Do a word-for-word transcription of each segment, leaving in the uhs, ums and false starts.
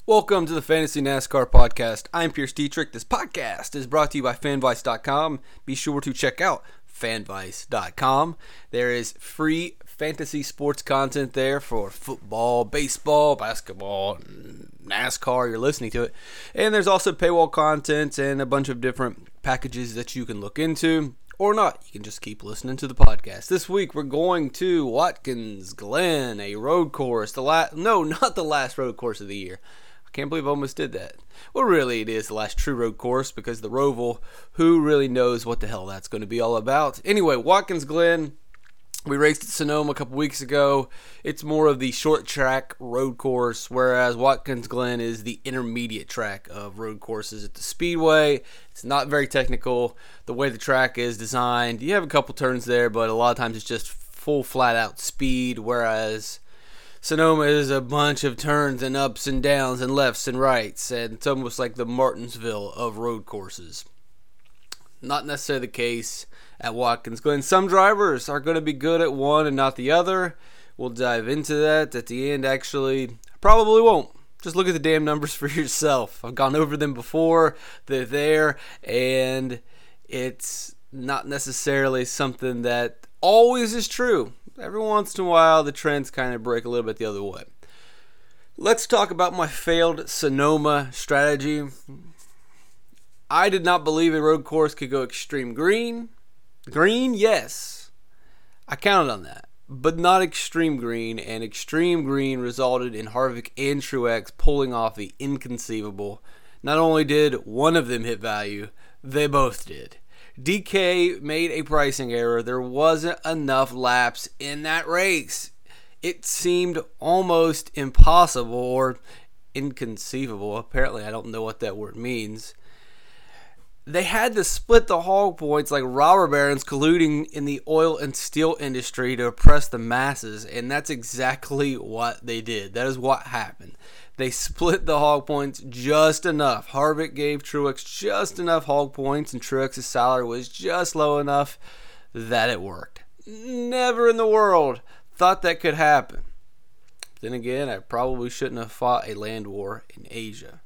Welcome to the Fantasy NASCAR Podcast. I'm Pierce Dietrich. This podcast is brought to you by Fanvice dot com. Be sure to check out Fanvice dot com. There is free fantasy sports content there for football, baseball, basketball, NASCAR. You're listening to it. And there's also paywall content and a bunch of different packages that you can look into. Or not. You can just keep listening to the podcast. This week we're going to Watkins Glen, a road course. The last, no, not the last road course of the year. I can't believe I almost did that. Well, really, it is the last true road course because the Roval, who really knows what the hell that's going to be all about? Anyway, Watkins Glen, we raced at Sonoma a couple weeks ago. It's more of the short track road course, whereas Watkins Glen is the intermediate track of road courses at the Speedway. It's not very technical. The way the track is designed, you have a couple turns there, but a lot of times it's just full flat-out speed, whereas Sonoma is a bunch of turns and ups and downs and lefts and rights, and it's almost like the Martinsville of road courses. Not necessarily the case at Watkins Glen. Some drivers are going to be good at one and not the other. We'll dive into that at the end. Actually, probably won't. Just look at the damn numbers for yourself. I've gone over them before. They're there, and it's not necessarily something that always is true. Every once in a while, the trends kind of break a little bit the other way. Let's talk about my failed Sonoma strategy. I did not believe a road course could go extreme green. Green, yes. I counted on that. But not extreme green, and extreme green resulted in Harvick and Truex pulling off the inconceivable. Not only did one of them hit value, they both did. D K made a pricing error. There wasn't enough laps in that race. It seemed almost impossible or inconceivable. Apparently, I don't know what that word means. They had to split the hog points like robber barons colluding in the oil and steel industry to oppress the masses, and that's exactly what they did. That is what happened. They split the hog points just enough. Harvick gave Truex just enough hog points, and Truex's salary was just low enough that it worked. Never in the world thought that could happen. Then again, I probably shouldn't have fought a land war in Asia.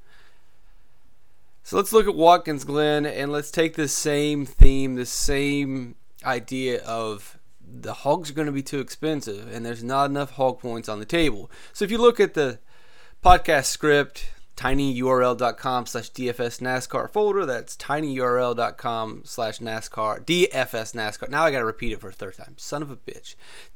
So let's look at Watkins Glen, and let's take this same theme, this same idea of the hogs are going to be too expensive, and there's not enough hog points on the table. So if you look at the podcast script, tinyurl.com slash DFS NASCAR folder. That's tinyurl.com slash NASCAR, DFS NASCAR. Now I got to repeat it for a third time. Son of a bitch.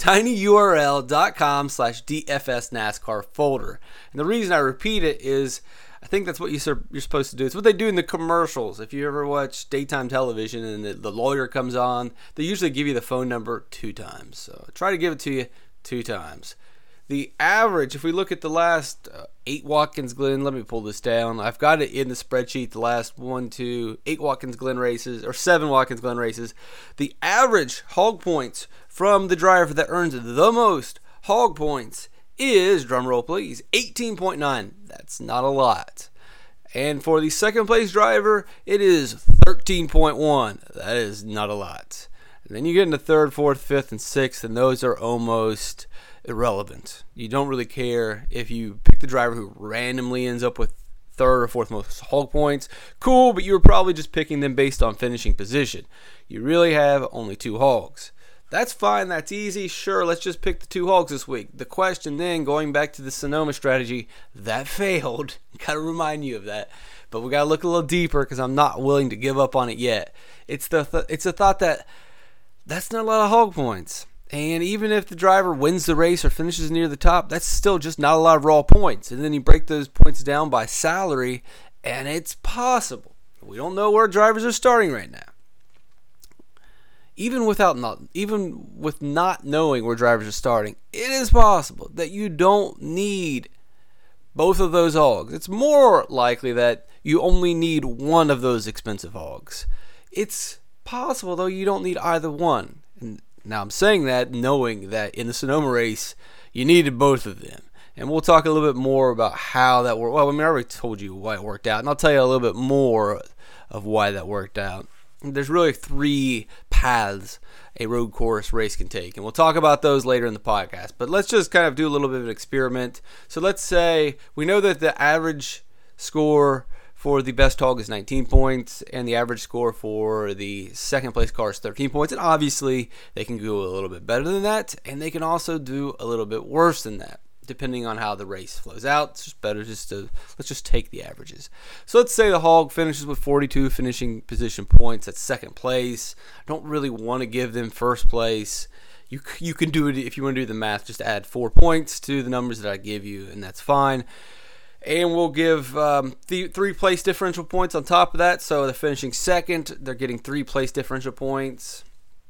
tinyurl.com slash DFS NASCAR folder. And the reason I repeat it is I think that's what you you're supposed to do. It's what they do in the commercials. If you ever watch daytime television and the, the lawyer comes on, they usually give you the phone number two times. So try to give it to you two times. The average, if we look at the last uh, eight Watkins Glen, let me pull this down. I've got it in the spreadsheet, the last one, two, eight Watkins Glen races, or seven Watkins Glen races. The average hog points from the driver that earns the most hog points is, drumroll please, eighteen point nine. That's not a lot. And for the second place driver, it is thirteen point one. That is not a lot. And then you get into third, fourth, fifth, and sixth, and those are almost irrelevant. You don't really care if you pick the driver who randomly ends up with third or fourth most hog points. Cool, but you were probably just picking them based on finishing position. You really have only two hogs. That's fine, that's easy. Sure, let's just pick the two hogs this week. The question then, going back to the Sonoma strategy, that failed. Gotta remind you of that. But we gotta look a little deeper because I'm not willing to give up on it yet. It's the th- it's a thought that that's not a lot of hog points. And even if the driver wins the race or finishes near the top, that's still just not a lot of raw points. And then you break those points down by salary, and it's possible. We don't know where drivers are starting right now. Even without not, even with not knowing where drivers are starting, it is possible that you don't need both of those hogs. It's more likely that you only need one of those expensive hogs. It's possible, though, you don't need either one. And now, I'm saying that knowing that in the Sonoma race, you needed both of them. And we'll talk a little bit more about how that worked. Well, I mean, I already told you why it worked out. And I'll tell you a little bit more of why that worked out there's really three paths a road course race can take, and we'll talk about those later in the podcast. But let's just kind of do a little bit of an experiment. So let's say we know that the average score for the best hog is nineteen points, and the average score for the second place car is thirteen points. And obviously, they can go a little bit better than that, and they can also do a little bit worse than that, depending on how the race flows out. It's just better just to, let's just take the averages. So let's say the hog finishes with forty-two finishing position points at second place. I don't really want to give them first place. You you can do it if you want to do the math, just add four points to the numbers that I give you, and that's fine. And we'll give um, the three place differential points on top of that. So they're finishing second. They're getting three place differential points.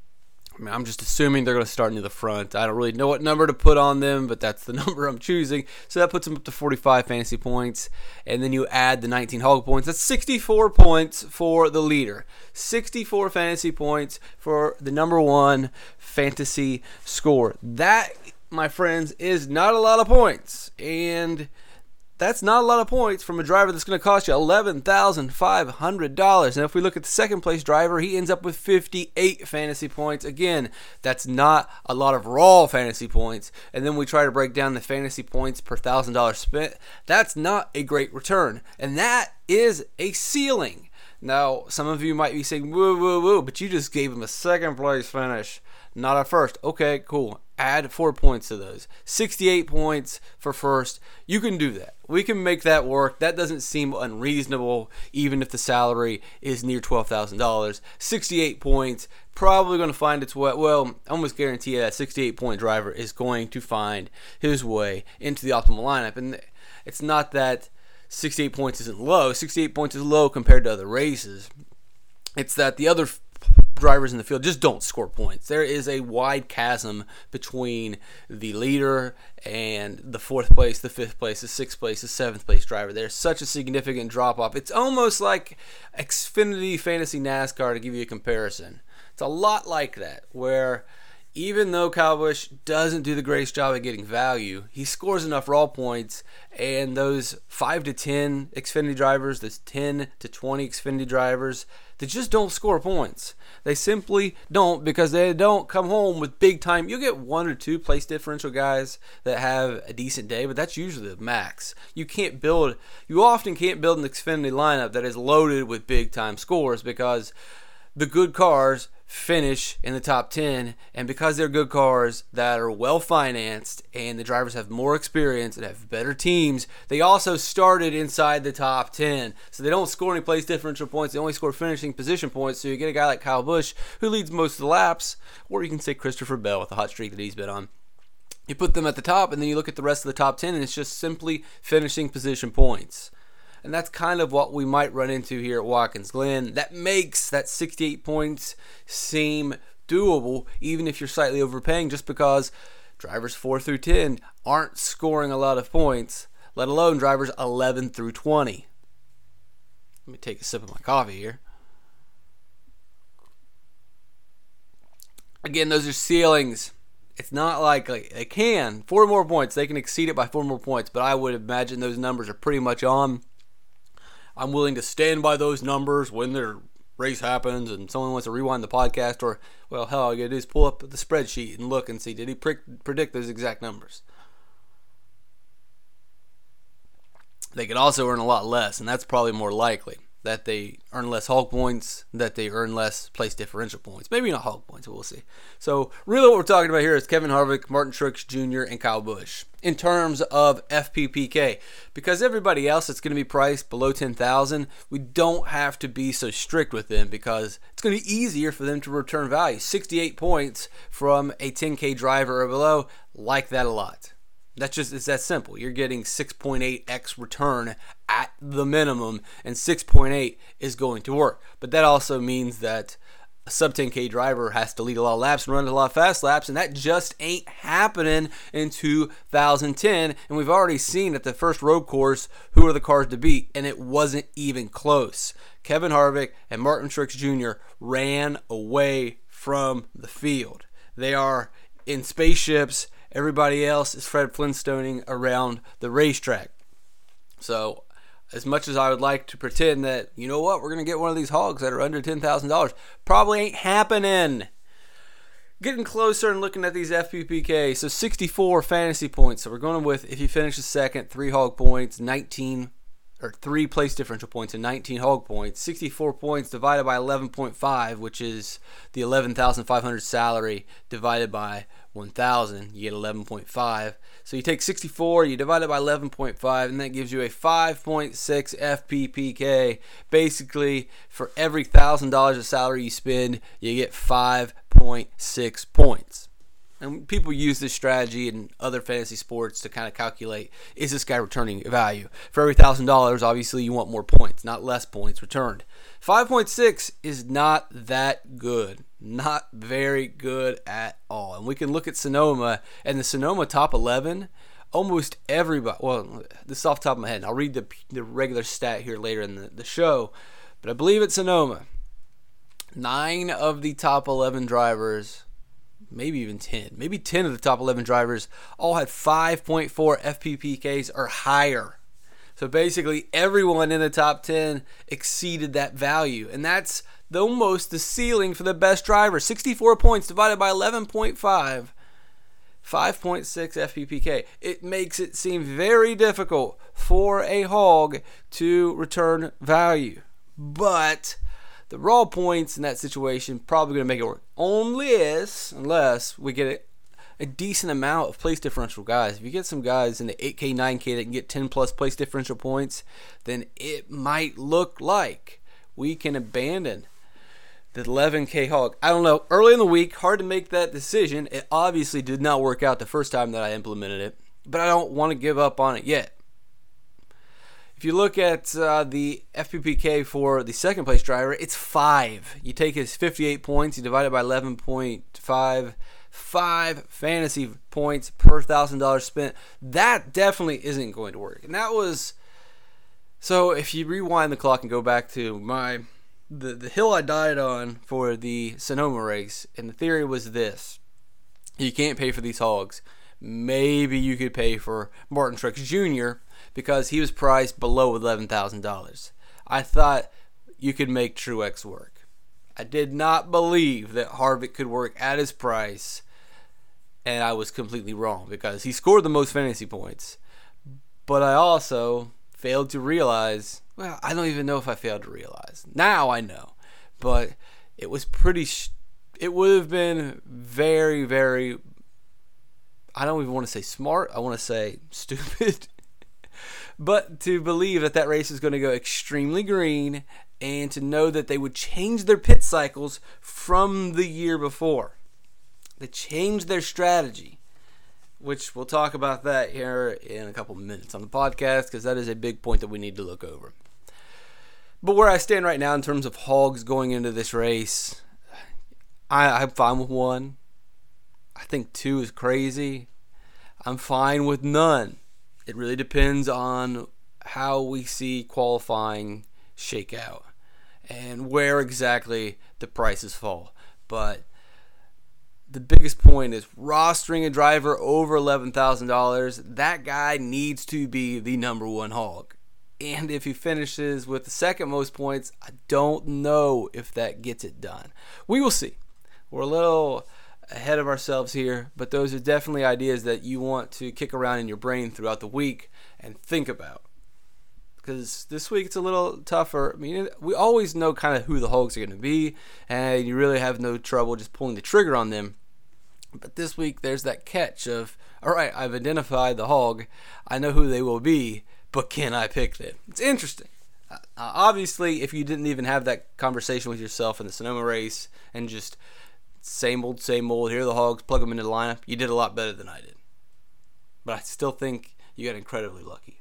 I mean, I'm just assuming they're going to start near the front. I don't really know what number to put on them, but that's the number I'm choosing. So that puts them up to forty-five fantasy points. And then you add the nineteen hog points. That's sixty-four points for the leader. sixty-four fantasy points for the number one fantasy score. That, my friends, is not a lot of points. And that's not a lot of points from a driver that's going to cost you eleven thousand five hundred dollars. Now, if we look at the second place driver, he ends up with fifty-eight fantasy points. Again, that's not a lot of raw fantasy points. And then we try to break down the fantasy points per one thousand dollars spent. That's not a great return. And that is a ceiling. Now, some of you might be saying, woo, woo, woo, but you just gave him a second place finish, not a first. Okay, cool. Add four points to those. sixty-eight points for first. You can do that. We can make that work. That doesn't seem unreasonable, even if the salary is near twelve thousand dollars. sixty-eight points, probably going to find its way. Well, I almost guarantee you that sixty-eight point driver is going to find his way into the optimal lineup. And it's not that sixty-eight points isn't low. sixty-eight points is low compared to other races. It's that the other drivers in the field just don't score points. There is a wide chasm between the leader and the fourth place, the fifth place, the sixth place, the seventh place driver. There's such a significant drop off. It's almost like Xfinity Fantasy NASCAR, to give you a comparison. It's a lot like that, where even though Kyle Busch doesn't do the greatest job at getting value, he scores enough raw points, and those five to ten Xfinity drivers, those ten to twenty Xfinity drivers, they just don't score points. They simply don't, because they don't come home with big time. You'll get one or two place differential guys that have a decent day, but that's usually the max. You can't build, you often can't build an Xfinity lineup that is loaded with big time scores, because the good cars finish in the top ten, and because they're good cars that are well financed and the drivers have more experience and have better teams, they also started inside the top ten. So they don't score any place differential points, they only score finishing position points. So you get a guy like Kyle Busch, who leads most of the laps, or you can say Christopher Bell with the hot streak that he's been on. You put them at the top, and then you look at the rest of the top ten, and it's just simply finishing position points. And that's kind of what we might run into here at Watkins Glen. That makes that sixty-eight points seem doable, even if you're slightly overpaying, just because drivers four through ten aren't scoring a lot of points, let alone drivers eleven through twenty. Let me take a sip of my coffee here. Again, those are ceilings. It's not like, like they can. Four more points. They can exceed it by four more points, but I would imagine those numbers are pretty much on. I'm willing to stand by those numbers when their race happens and someone wants to rewind the podcast, or, well, hell, all you gotta do is pull up the spreadsheet and look and see, did he pre- predict those exact numbers? They could also earn a lot less, and that's probably more likely, that they earn less hog points, that they earn less place differential points. Maybe not hog points, but we'll see. So really what we're talking about here is Kevin Harvick, Martin Truex Junior, and Kyle Busch in terms of F P P K. Because everybody else that's going to be priced below ten thousand dollars, we don't have to be so strict with them, because it's going to be easier for them to return value. sixty-eight points from a ten K driver or below, like that a lot. That's just, it's that simple. You're getting six point eight x return at the minimum, and six point eight is going to work. But that also means that a sub ten K driver has to lead a lot of laps and run a lot of fast laps, and that just ain't happening in two thousand ten. And we've already seen at the first road course who are the cars to beat, and it wasn't even close. Kevin Harvick and Martin Truex Junior ran away from the field. They are in spaceships. Everybody else is Fred Flintstoning around the racetrack. So as much as I would like to pretend that, you know what, we're going to get one of these hogs that are under ten thousand dollars, probably ain't happening. Getting closer and looking at these F P P K. So sixty-four fantasy points. So we're going with, if you finish the second, three hog points, nineteen, or three place differential points and nineteen hog points. sixty-four points divided by eleven point five, which is the eleven thousand five hundred salary divided by one thousand. You get eleven point five. So you take sixty-four, you divide it by eleven point five, and that gives you a five point six F P P K. Basically, for every one thousand dollars of salary you spend, you get five point six points. And people use this strategy in other fantasy sports to kind of calculate, is this guy returning value? For every one thousand dollars, obviously you want more points, not less points returned. five point six is not that good. Not very good at all. And we can look at Sonoma, and the Sonoma top eleven, almost everybody, well, this is off the top of my head, and I'll read the, the regular stat here later in the, the show, but I believe at Sonoma, nine of the top eleven drivers, maybe even ten, maybe ten of the top eleven drivers all had five point four F P P Ks or higher. So basically everyone in the top ten exceeded that value, and that's the, almost the ceiling for the best driver. sixty-four points divided by eleven point five, five point six F P P K. It makes it seem very difficult for a hog to return value, but the raw points in that situation probably going to make it work. Unless, unless we get a, a decent amount of place differential guys. If you get some guys in the eight K, nine K that can get ten plus place differential points, then it might look like we can abandon the eleven K hog. I don't know. Early in the week, hard to make that decision. It obviously did not work out the first time that I implemented it, but I don't want to give up on it yet. If you look at uh, the F P P K for the second place driver, it's five. You take his fifty-eight points, you divide it by eleven point five, five fantasy points per one thousand dollars spent. That definitely isn't going to work. And that was, so if you rewind the clock and go back to my, the, the hill I died on for the Sonoma race, and the theory was this: you can't pay for these hogs. Maybe you could pay for Martin Truex Junior because he was priced below eleven thousand dollars. I thought you could make Truex work. I did not believe that Harvick could work at his price, and I was completely wrong because he scored the most fantasy points. But I also failed to realize, well, I don't even know if I failed to realize. Now I know. But it was pretty, sh- it would have been very, very, I don't even want to say smart, I want to say stupid. But to believe that that race is going to go extremely green, and to know that they would change their pit cycles from the year before. They changed their strategy, which we'll talk about that here in a couple minutes on the podcast, because that is a big point that we need to look over. But where I stand right now in terms of hogs going into this race, I, I'm fine with one. I think two is crazy. I'm fine with none. It really depends on how we see qualifying shake out and where exactly the prices fall. But the biggest point is rostering a driver over eleven thousand dollars. That guy needs to be the number one hog. And if he finishes with the second most points, I don't know if that gets it done. We will see. We're a little ahead of ourselves here, but those are definitely ideas that you want to kick around in your brain throughout the week and think about, because this week it's a little tougher. I mean, we always know kind of who the hogs are going to be, and you really have no trouble just pulling the trigger on them. But this week there's that catch of, all right, I've identified the hog, I know who they will be, but can I pick them? It's interesting. Uh, obviously, if you didn't even have that conversation with yourself in the Sonoma race and just same old, same old, here are the hogs, plug them into the lineup, you did a lot better than I did. But I still think you got incredibly lucky.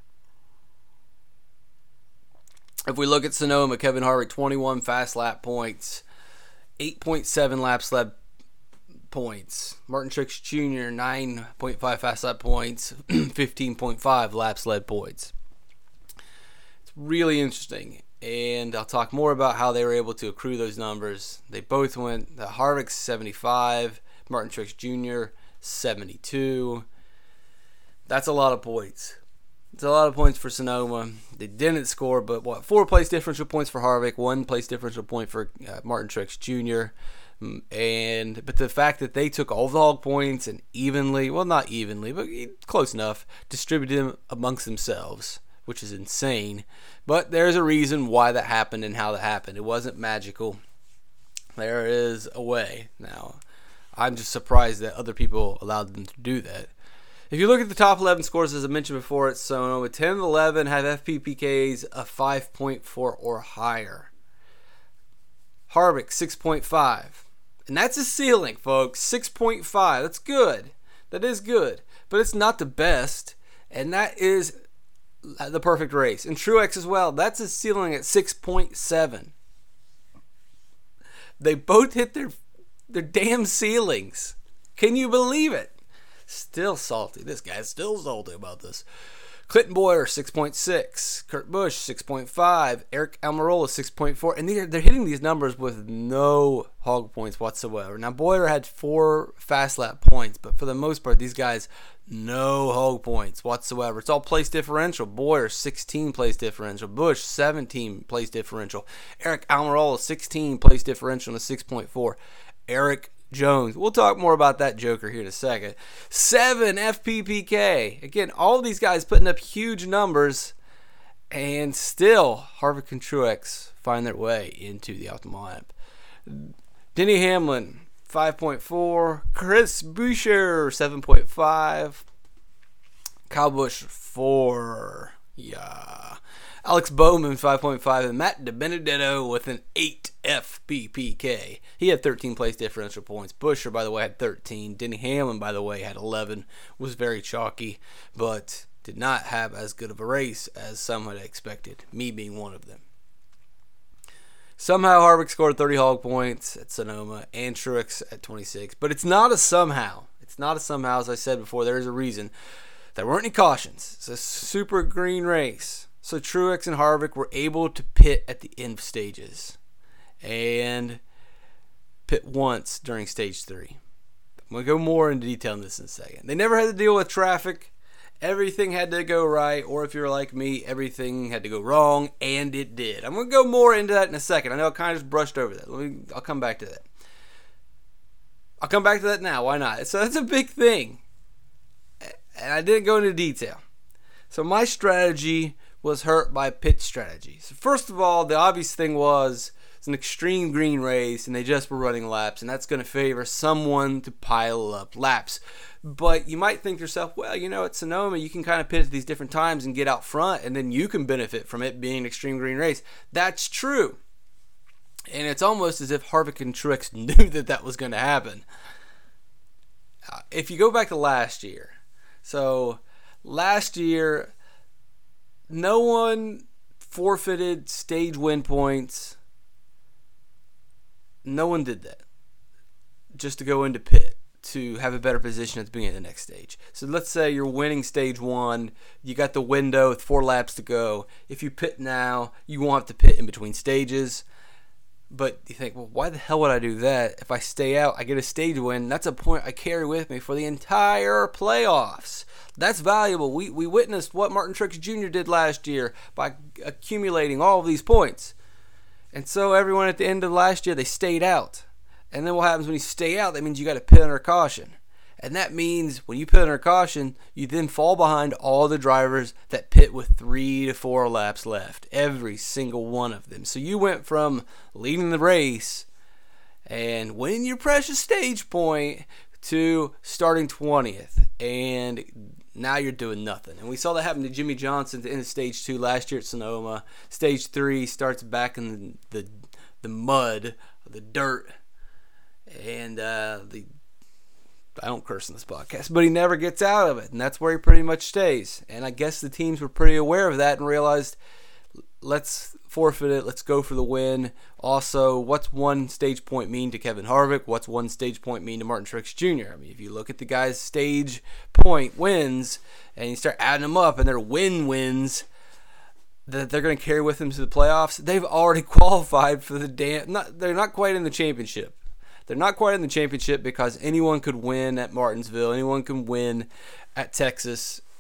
If we look at Sonoma, Kevin Harvick, twenty-one fast lap points, eight point seven laps led points. Martin Truex Junior, nine point five fast lap points, fifteen point five laps led points. It's really interesting. And I'll talk more about how they were able to accrue those numbers. They both went, the Harvick seventy-five, Martin Truex Junior seventy-two. That's a lot of points. It's a lot of points for Sonoma. They didn't score, but what? Four place differential points for Harvick, one place differential point for uh, Martin Truex Junior And but the fact that they took all the hog points and evenly, well, not evenly, but close enough, distributed them amongst themselves, which is insane. But there's a reason why that happened and how that happened. It wasn't magical. There is a way. Now, I'm just surprised that other people allowed them to do that. If you look at the top eleven scores, as I mentioned before, it's Sonoma. ten and eleven have F P P Ks of five point four or higher. Harvick, six point five. And that's a ceiling, folks. six point five. That's good. That is good. But it's not the best. And that is the perfect race. And Truex as well. That's a ceiling at six point seven. They both hit their, their damn ceilings. Can you believe it? Still salty. This guy's still salty about this. Clinton Boyer, six point six. Kurt Busch, six point five. Eric Almirola, six point four. And they're, they're hitting these numbers with no hog points whatsoever. Now, Boyer had four fast lap points, but for the most part, these guys, no hog points whatsoever. It's all place differential. Boyer, sixteen place differential. Busch, seventeen place differential. Eric Almirola, sixteen place differential and a six point four. Eric Jones. We'll talk more about that joker here in a second. Seven F P P K. Again, all these guys putting up huge numbers, and still Harvick and Truex find their way into the optimal lineup. Denny Hamlin, five point four. Chris Buescher, seven point five. Kyle Busch, four. Yeah. Alex Bowman, five point five, and Matt DiBenedetto with an eight F P P K. He had thirteen place differential points. Buescher, by the way, had thirteen. Denny Hamlin, by the way, had eleven. Was very chalky, but did not have as good of a race as some had expected, me being one of them. Somehow Harvick scored thirty hog points at Sonoma and Truex at twenty-six, but it's not a somehow. It's not a somehow, as I said before. There is a reason. There weren't any cautions. It's a super green race. So Truex and Harvick were able to pit at the end of stages and pit once during stage three. I'm going to go more into detail on this in a second. They never had to deal with traffic. Everything had to go right, or if you're like me, everything had to go wrong, and it did. I'm going to go more into that in a second. I know I kind of just brushed over that. Let me, I'll come back to that. I'll come back to that now. Why not? So that's a big thing. And I didn't go into detail. So my strategy was hurt by pit strategy. So first of all, the obvious thing was it's an extreme green race and they just were running laps, and that's going to favor someone to pile up laps. But you might think to yourself, well, you know, at Sonoma you can kind of pit at these different times and get out front, and then you can benefit from it being an extreme green race. That's true. And it's almost as if Harvick and Truex knew that that was going to happen. Uh, if you go back to last year, so last year no one forfeited stage win points. No one did that just to go into pit to have a better position at the beginning of the next stage. So let's say you're winning stage one, you got the window with four laps to go. If you pit now, you won't have to pit in between stages. But you think, well, why the hell would I do that? If I stay out, I get a stage win. That's a point I carry with me for the entire playoffs. That's valuable. We we witnessed what Martin Truex Junior did last year by accumulating all of these points. And so everyone at the end of last year, they stayed out. And then what happens when you stay out? That means you got to pit under caution. And that means when you pit under caution, you then fall behind all the drivers that pit with three to four laps left. Every single one of them. So you went from leading the race and winning your precious stage point to starting twentieth. And now you're doing nothing. And we saw that happen to Jimmy Johnson at the end of stage two last year at Sonoma. Stage three starts back in the the, the mud, the dirt, and uh, the I don't curse in this podcast, but he never gets out of it, and that's where he pretty much stays. And I guess the teams were pretty aware of that and realized, let's forfeit it, let's go for the win. Also, what's one stage point mean to Kevin Harvick? What's one stage point mean to Martin Truex Junior? I mean, if you look at the guys' stage point wins, and you start adding them up, and their win wins that they're going to carry with them to the playoffs, they've already qualified for the damn. Not, they're not quite in the championship. They're not quite in the championship because anyone could win at Martinsville. Anyone can win at Texas.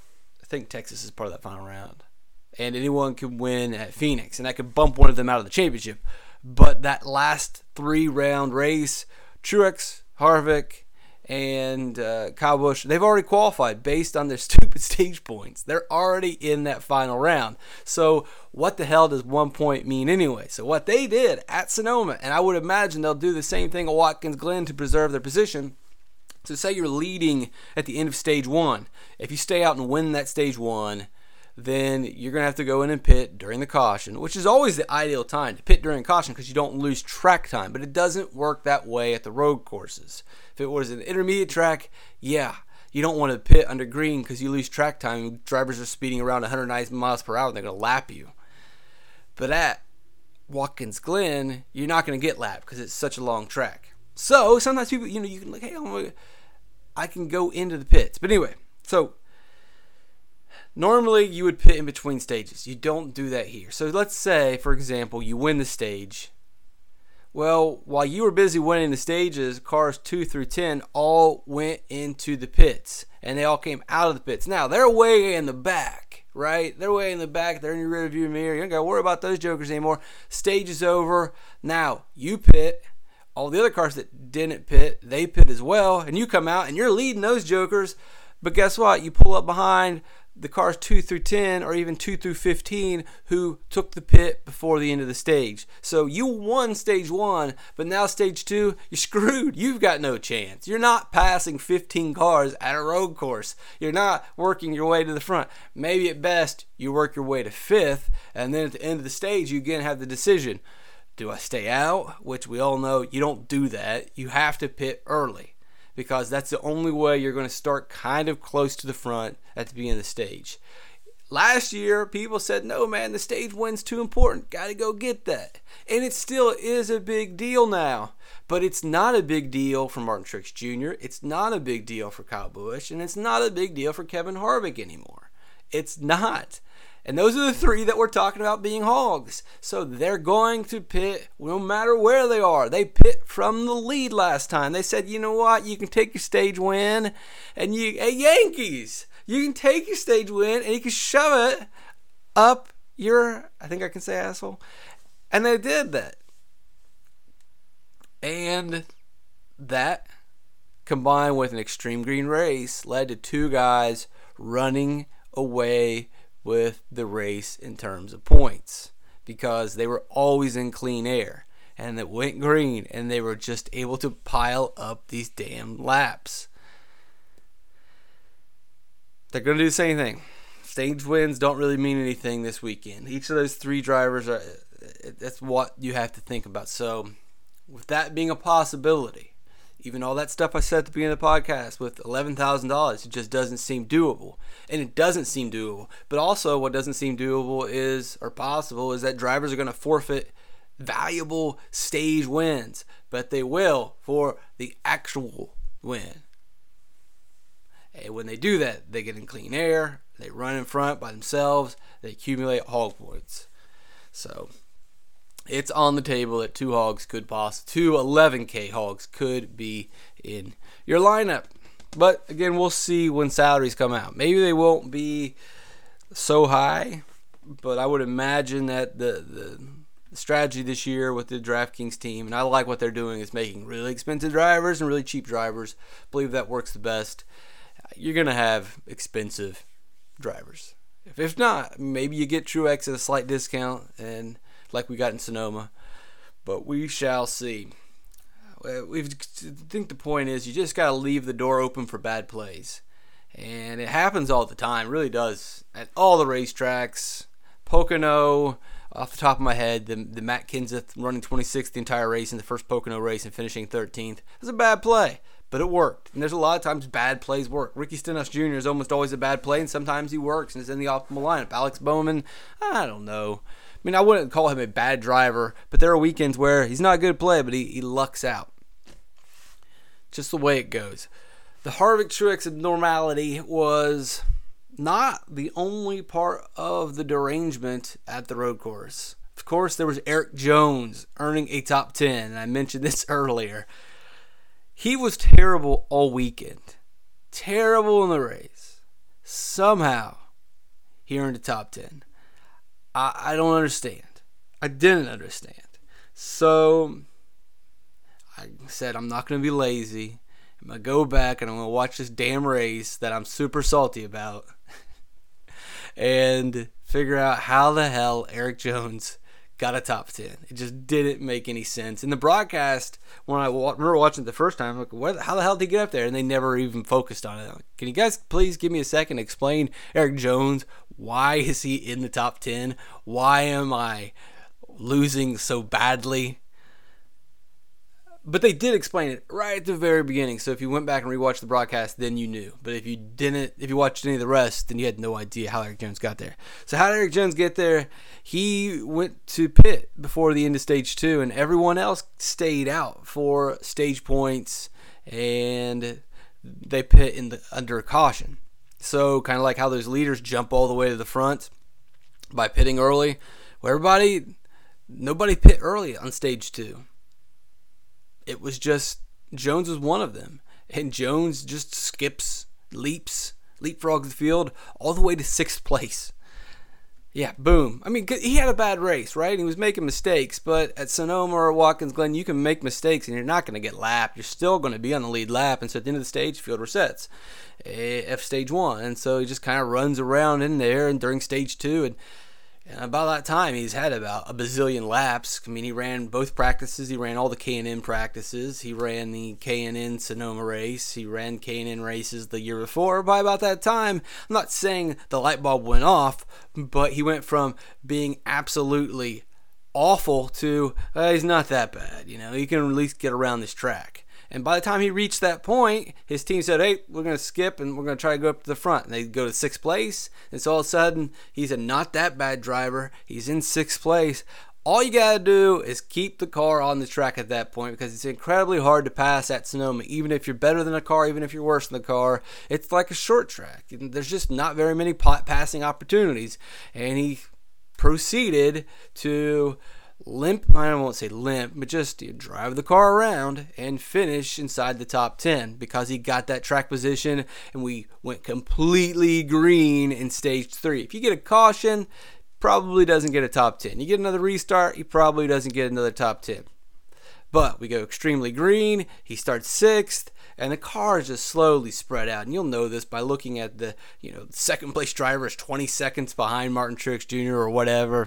I think Texas is part of that final round. And anyone can win at Phoenix, and that could bump one of them out of the championship. But that last three-round race, Truex, Harvick, and uh, Kyle Busch, they've already qualified based on their stupid stage points. They're already in that final round. So what the hell does one point mean anyway? So what they did at Sonoma, and I would imagine they'll do the same thing at Watkins Glen to preserve their position. So say you're leading at the end of stage one. If you stay out and win that stage one, then you're going to have to go in and pit during the caution, which is always the ideal time to pit during caution because you don't lose track time. But it doesn't work that way at the road courses. If it was an intermediate track, yeah, you don't want to pit under green because you lose track time. Drivers are speeding around one hundred nine miles per hour and they're going to lap you. But at Watkins Glen, you're not going to get lapped because it's such a long track. So sometimes people, you know, you can like, hey, I'm gonna, I can go into the pits. But anyway, so normally you would pit in between stages. You don't do that here. So let's say, for example, you win the stage. Well, while you were busy winning the stages, cars two through ten all went into the pits. And they all came out of the pits. Now, they're way in the back, right? They're way in the back. They're in your rearview mirror. You don't got to worry about those jokers anymore. Stage is over. Now, you pit. All the other cars that didn't pit, they pit as well. And you come out and you're leading those jokers. But guess what? You pull up behind the cars two through ten or even two through fifteen who took the pit before the end of the stage. So you won stage one, but now stage two, you're screwed. You've got no chance. You're not passing fifteen cars at a road course. You're not working your way to the front. Maybe at best you work your way to fifth, and then at the end of the stage you again have the decision. Do I stay out? Which we all know you don't do that. You have to pit early, because that's the only way you're going to start kind of close to the front at the beginning of the stage. Last year, people said, no, man, the stage win's too important. Got to go get that. And it still is a big deal now. But it's not a big deal for Martin Truex Junior It's not a big deal for Kyle Busch. And it's not a big deal for Kevin Harvick anymore. It's not. And those are the three that we're talking about being hogs. So they're going to pit no matter where they are. They pit from the lead last time. They said, you know what? You can take your stage win. And you, hey, Yankees, you can take your stage win and you can shove it up your, I think I can say asshole. And they did that. And that, combined with an extreme green race, led to two guys running away with the race in terms of points, because they were always in clean air and it went green and they were just able to pile up these damn laps. They're going to do the same thing. Stage wins don't really mean anything this weekend. Each of those three drivers, are, that's what you have to think about. So with that being a possibility, even all that stuff I said at the beginning of the podcast with eleven thousand dollars, it just doesn't seem doable. And it doesn't seem doable. But also what doesn't seem doable is, or possible, is that drivers are going to forfeit valuable stage wins. But they will for the actual win. And when they do that, they get in clean air, they run in front by themselves, they accumulate hog points. So it's on the table that two hogs could possibly, two eleven K hogs could be in your lineup. But again, we'll see when salaries come out. Maybe they won't be so high, but I would imagine that the, the strategy this year with the DraftKings team, and I like what they're doing, is making really expensive drivers and really cheap drivers. I believe that works the best. You're going to have expensive drivers. If, if not, maybe you get Truex at a slight discount, and like we got in Sonoma, but we shall see. We think the point is you just got to leave the door open for bad plays, and it happens all the time. It really does at all the racetracks. Pocono, off the top of my head, the, the Matt Kenseth running twenty-sixth the entire race in the first Pocono race and finishing thirteenth. It was a bad play, but it worked. And there's a lot of times bad plays work. Ricky Stenhouse Junior is almost always a bad play, and sometimes he works and is in the optimal lineup. Alex Bowman, I don't know. I mean, I wouldn't call him a bad driver, but there are weekends where he's not a good play, but he, he lucks out. Just the way it goes. The Harvick Truex abnormality was not the only part of the derangement at the road course. Of course, there was Eric Jones earning a top ten, and I mentioned this earlier. He was terrible all weekend. Terrible in the race. Somehow, here in the top ten. I, I don't understand. I didn't understand. So I said I'm not going to be lazy. I'm going to go back and I'm going to watch this damn race that I'm super salty about and figure out how the hell Erik Jones got a top ten. It just didn't make any sense. In the broadcast, when I wa- remember watching it the first time, I'm like, what, how the hell did he get up there? And they never even focused on it. Like, can you guys please give me a second to explain Erik Jones? Why is he in the top ten? Why am I losing so badly? But they did explain it right at the very beginning. So if you went back and rewatched the broadcast, then you knew. But if you didn't, if you watched any of the rest, then you had no idea how Erik Jones got there. So how did Erik Jones get there? He went to pit before the end of stage two, and everyone else stayed out for stage points, and they pit in the under caution. So kind of like how those leaders jump all the way to the front by pitting early. Well, everybody, nobody pit early on stage two. It was just, Jones was one of them. And Jones just skips, leaps, leapfrogs the field all the way to sixth place. Yeah, boom. I mean, he had a bad race, right? He was making mistakes, but at Sonoma or Watkins Glen, you can make mistakes and you're not going to get lapped. You're still going to be on the lead lap, and so at the end of the stage, field resets. F stage one. And so he just kind of runs around in there and during stage two, and And about that time, he's had about a bazillion laps. I mean, he ran both practices. He ran all the K and N practices. He ran the K and N Sonoma race. He ran K and N races the year before. By about that time, I'm not saying the light bulb went off, but he went from being absolutely awful to, uh, he's not that bad. You know, he can at least get around this track. And by the time he reached that point, his team said, hey, we're going to skip and we're going to try to go up to the front. And they go to sixth place. And so all of a sudden, he's a not that bad driver. He's in sixth place. All you got to do is keep the car on the track at that point, because it's incredibly hard to pass at Sonoma. Even if you're better than a car, even if you're worse than the car, it's like a short track. There's just not very many passing opportunities. And he proceeded to limp, I won't say limp, but just you know, drive the car around and finish inside the top ten because he got that track position, and we went completely green in stage three. If you get a caution, probably doesn't get a top ten. You get another restart, he probably doesn't get another top ten. But we go extremely green, he starts sixth, and the car is just slowly spread out. And you'll know this by looking at the, you know, second place driver is twenty seconds behind Martin Truex Junior or whatever.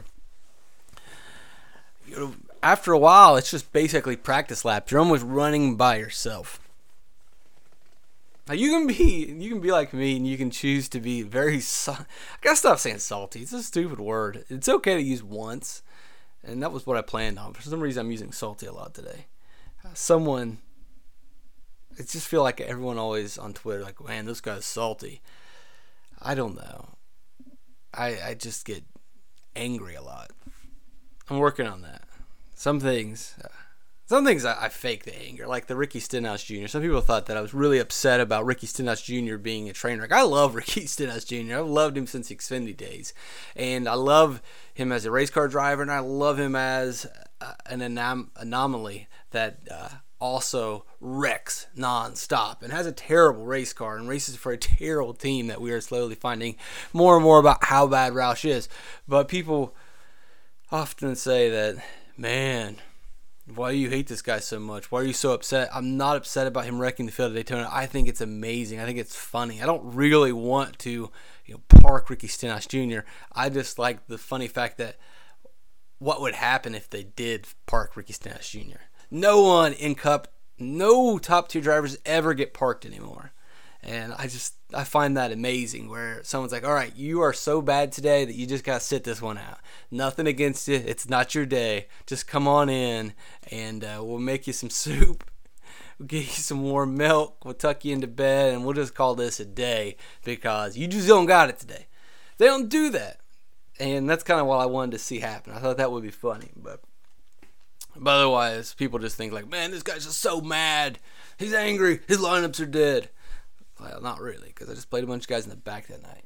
You know, after a while, it's just basically practice laps. You're almost running by yourself. Now you can be, you can be like me, and you can choose to be very. I gotta stop saying salty. It's a stupid word. It's okay to use once, and that was what I planned on. For some reason, I'm using salty a lot today. Uh, someone, I just feel like everyone always on Twitter, like, man, this guy's salty. I don't know. I I just get angry a lot. I'm working on that. Some things, uh, some things I, I fake the anger, like the Ricky Stenhouse Junior Some people thought that I was really upset about Ricky Stenhouse Junior being a train wreck. I love Ricky Stenhouse Junior I've loved him since the Xfinity days, and I love him as a race car driver, and I love him as uh, an anom- anomaly that uh, also wrecks non-stop and has a terrible race car and races for a terrible team that we are slowly finding more and more about how bad Roush is. But people often say that, man, why do you hate this guy so much? Why are you so upset? I'm not upset about him wrecking the field at Daytona. I think it's amazing. I think it's funny. I don't really want to, you know, park Ricky Stenhouse Junior I just like the funny fact that what would happen if they did park Ricky Stenhouse Junior No one in Cup, no top tier drivers ever get parked anymore. And I just, I find that amazing where someone's like, all right, you are so bad today that you just got to sit this one out. Nothing against you. It's not your day. Just come on in and uh, we'll make you some soup. We'll get you some warm milk. We'll tuck you into bed and we'll just call this a day because you just don't got it today. They don't do that. And that's kind of what I wanted to see happen. I thought that would be funny. But, but otherwise, people just think like, man, this guy's just so mad. He's angry. His lineups are dead. Well, not really, because I just played a bunch of guys in the back that night.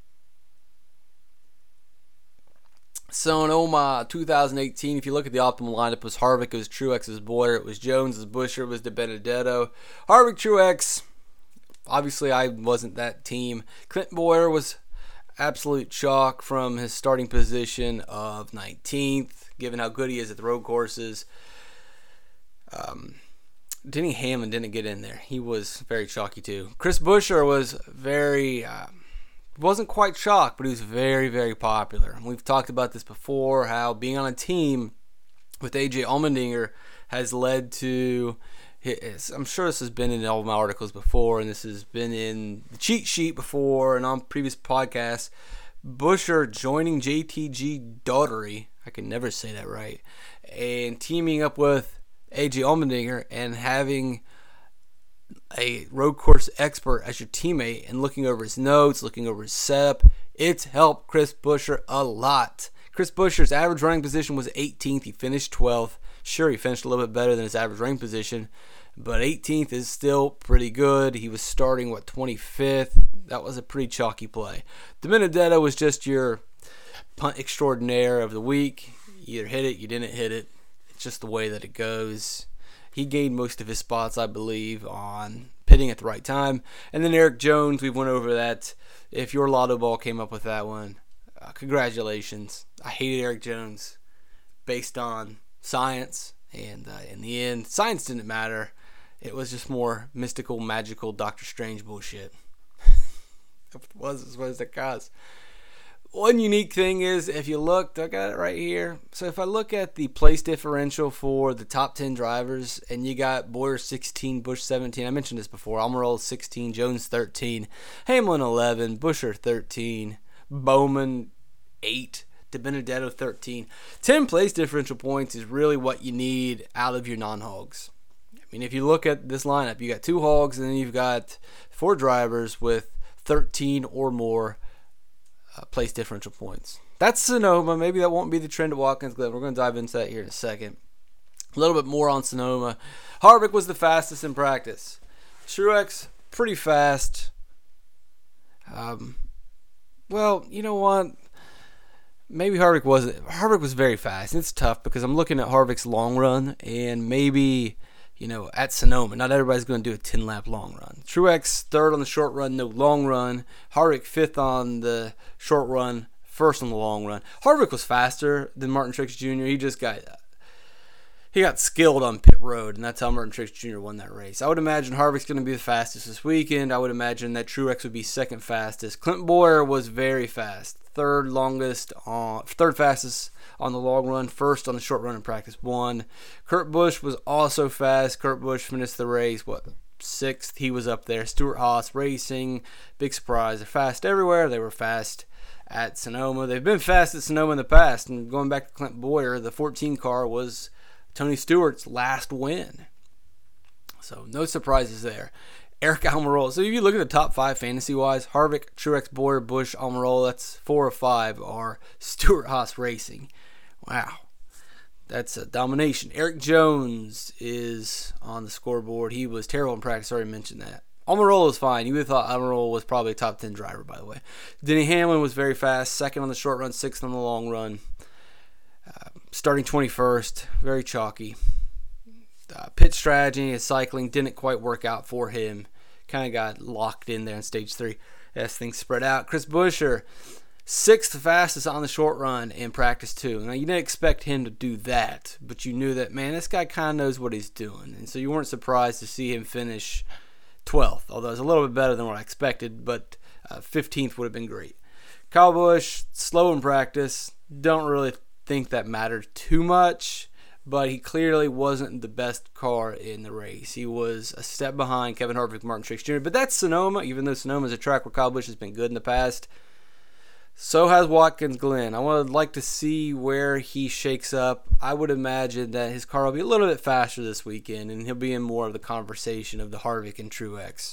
Sonoma twenty eighteen, if you look at the optimal lineup, it was Harvick, it was Truex, it was Bowyer, it was Jones, it was Buescher, it was DiBenedetto. Harvick, Truex, obviously I wasn't that team. Clint Bowyer was absolute chalk from his starting position of nineteenth, given how good he is at the road courses. Um, Denny Hamlin didn't get in there. He was very chalky too. Chris Buescher was very, uh, wasn't quite chalk, but he was very, very popular. And we've talked about this before, how being on a team with A J Allmendinger has led to, I'm sure this has been in all of my articles before, and this has been in the cheat sheet before and on previous podcasts, Buescher joining J T G Daugherty, I can never say that right, and teaming up with A J Allmendinger and having a road course expert as your teammate and looking over his notes, looking over his setup, it's helped Chris Buescher a lot. Chris Buescher's average running position was eighteenth. He finished twelfth. Sure, he finished a little bit better than his average running position, but eighteenth is still pretty good. He was starting, what, twenty-fifth? That was a pretty chalky play. DiBenedetto was just your punt extraordinaire of the week. You either hit it, you didn't hit it. It's just the way that it goes. He gained most of his spots, I believe, on pitting at the right time. And then Erik Jones, we went over that. If your lotto ball came up with that one, uh, congratulations. I hated Erik Jones based on science, and uh, in the end, science didn't matter. It was just more mystical, magical, Doctor Strange bullshit. It was as well as it was. One unique thing is, if you looked, I got it right here. So if I look at the place differential for the top ten drivers, and you got Bowyer sixteen, Busch seventeen. I mentioned this before. Almirola sixteen, Jones thirteen, Hamlin eleven, Buescher thirteen, Bowman eight, DiBenedetto thirteen. ten place differential points is really what you need out of your non-hogs. I mean, if you look at this lineup, you got two hogs, and then you've got four drivers with thirteen or more Uh, place differential points. That's Sonoma. Maybe that won't be the trend at Watkins Glen. We're going to dive into that here in a second. A little bit more on Sonoma. Harvick was the fastest in practice. Truex, pretty fast. Um, well, you know what? Maybe Harvick wasn't. Harvick was very fast. It's tough because I'm looking at Harvick's long run, and maybe, you know, at Sonoma, not everybody's going to do a ten-lap long run. Truex third on the short run, no long run. Harvick fifth on the short run, first on the long run. Harvick was faster than Martin Truex Junior He just got he got skilled on pit road, and that's how Martin Truex Junior won that race. I would imagine Harvick's going to be the fastest this weekend. I would imagine that Truex would be second fastest. Clint Bowyer was very fast, third longest on third fastest on the long run, first on the short run in practice one. Kurt Busch was also fast. Kurt Busch finished the race, what, sixth? He was up there. Stewart-Haas Racing, big surprise. They're fast everywhere. They were fast at Sonoma. They've been fast at Sonoma in the past. And going back to Clint Bowyer, the fourteen car was Tony Stewart's last win. So no surprises there. Eric Almirola. So if you look at the top five fantasy-wise, Harvick, Truex, Bowyer, Busch, Almirola, that's four or five are Stewart-Haas Racing. Wow. That's a domination. Erik Jones is on the scoreboard. He was terrible in practice. I already mentioned that. Almirola is fine. You would have thought Almirola was probably a top ten driver, by the way. Denny Hamlin was very fast. Second on the short run, sixth on the long run. Uh, starting twenty-first. Very chalky. Uh, pit strategy and cycling didn't quite work out for him. Kind of got locked in there in stage three as things spread out. Chris Buescher, sixth fastest on the short run in practice two. Now, you didn't expect him to do that, but you knew that, man, this guy kind of knows what he's doing. And so you weren't surprised to see him finish twelfth, although it's a little bit better than what I expected, but uh, fifteenth would have been great. Kyle Busch, slow in practice. Don't really think that mattered too much, but he clearly wasn't the best car in the race. He was a step behind Kevin Harvick, Martin Truex Junior But that's Sonoma, even though Sonoma is a track where Kyle Busch has been good in the past. So has Watkins Glen. I would like to see where he shakes up. I would imagine that his car will be a little bit faster this weekend, and he'll be in more of the conversation of the Harvick and Truex.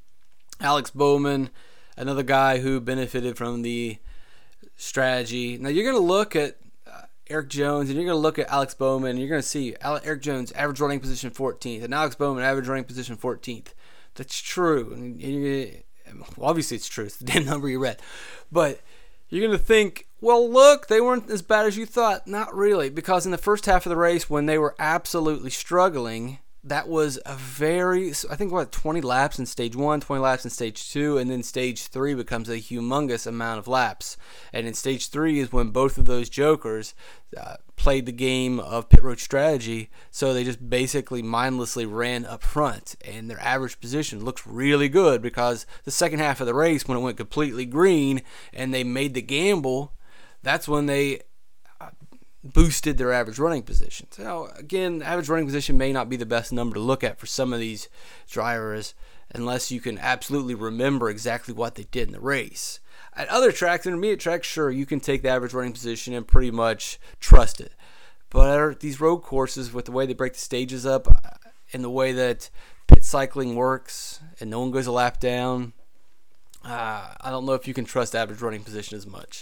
Alex Bowman, another guy who benefited from the strategy. Now you're going to look at uh, Erik Jones, and you're going to look at Alex Bowman, and you're going to see Erik Jones, average running position fourteenth, and Alex Bowman, average running position fourteenth. That's true. And you're gonna, well, obviously it's true. It's the damn number you read. But you're going to think, well, look, they weren't as bad as you thought. Not really, because in the first half of the race, when they were absolutely struggling, that was a very, I think, what, twenty laps in stage one, twenty laps in stage two, and then stage three becomes a humongous amount of laps. And in stage three is when both of those jokers uh, played the game of pit road strategy, so they just basically mindlessly ran up front, and their average position looks really good because the second half of the race, when it went completely green and they made the gamble, that's when they boosted their average running position. So again, average running position may not be the best number to look at for some of these drivers unless you can absolutely remember exactly what they did in the race. At other tracks, intermediate tracks, sure, you can take the average running position and pretty much trust it. But at these road courses, with the way they break the stages up and the way that pit cycling works and no one goes a lap down, uh, I don't know if you can trust average running position as much.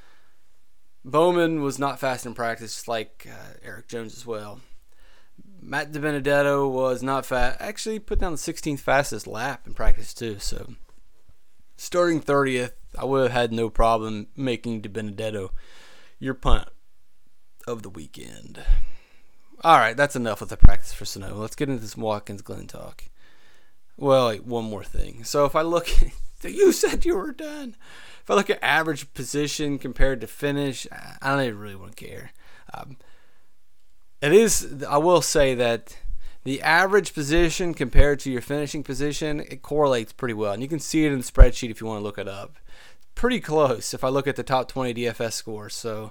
Bowman was not fast in practice, just like uh, Eric Jones as well. Matt DiBenedetto was not fast. Actually, put down the sixteenth fastest lap in practice too. So, starting thirtieth, I would have had no problem making DiBenedetto your punt of the weekend. All right, that's enough with the practice for Sonoma. Let's get into this Watkins Glen talk. Well, wait, one more thing. So if I look, you said you were done. If I look at average position compared to finish, I don't even really want to care. Um, it is, I will say that the average position compared to your finishing position, it correlates pretty well. And you can see it in the spreadsheet if you want to look it up. Pretty close if I look at the top twenty D F S scores. So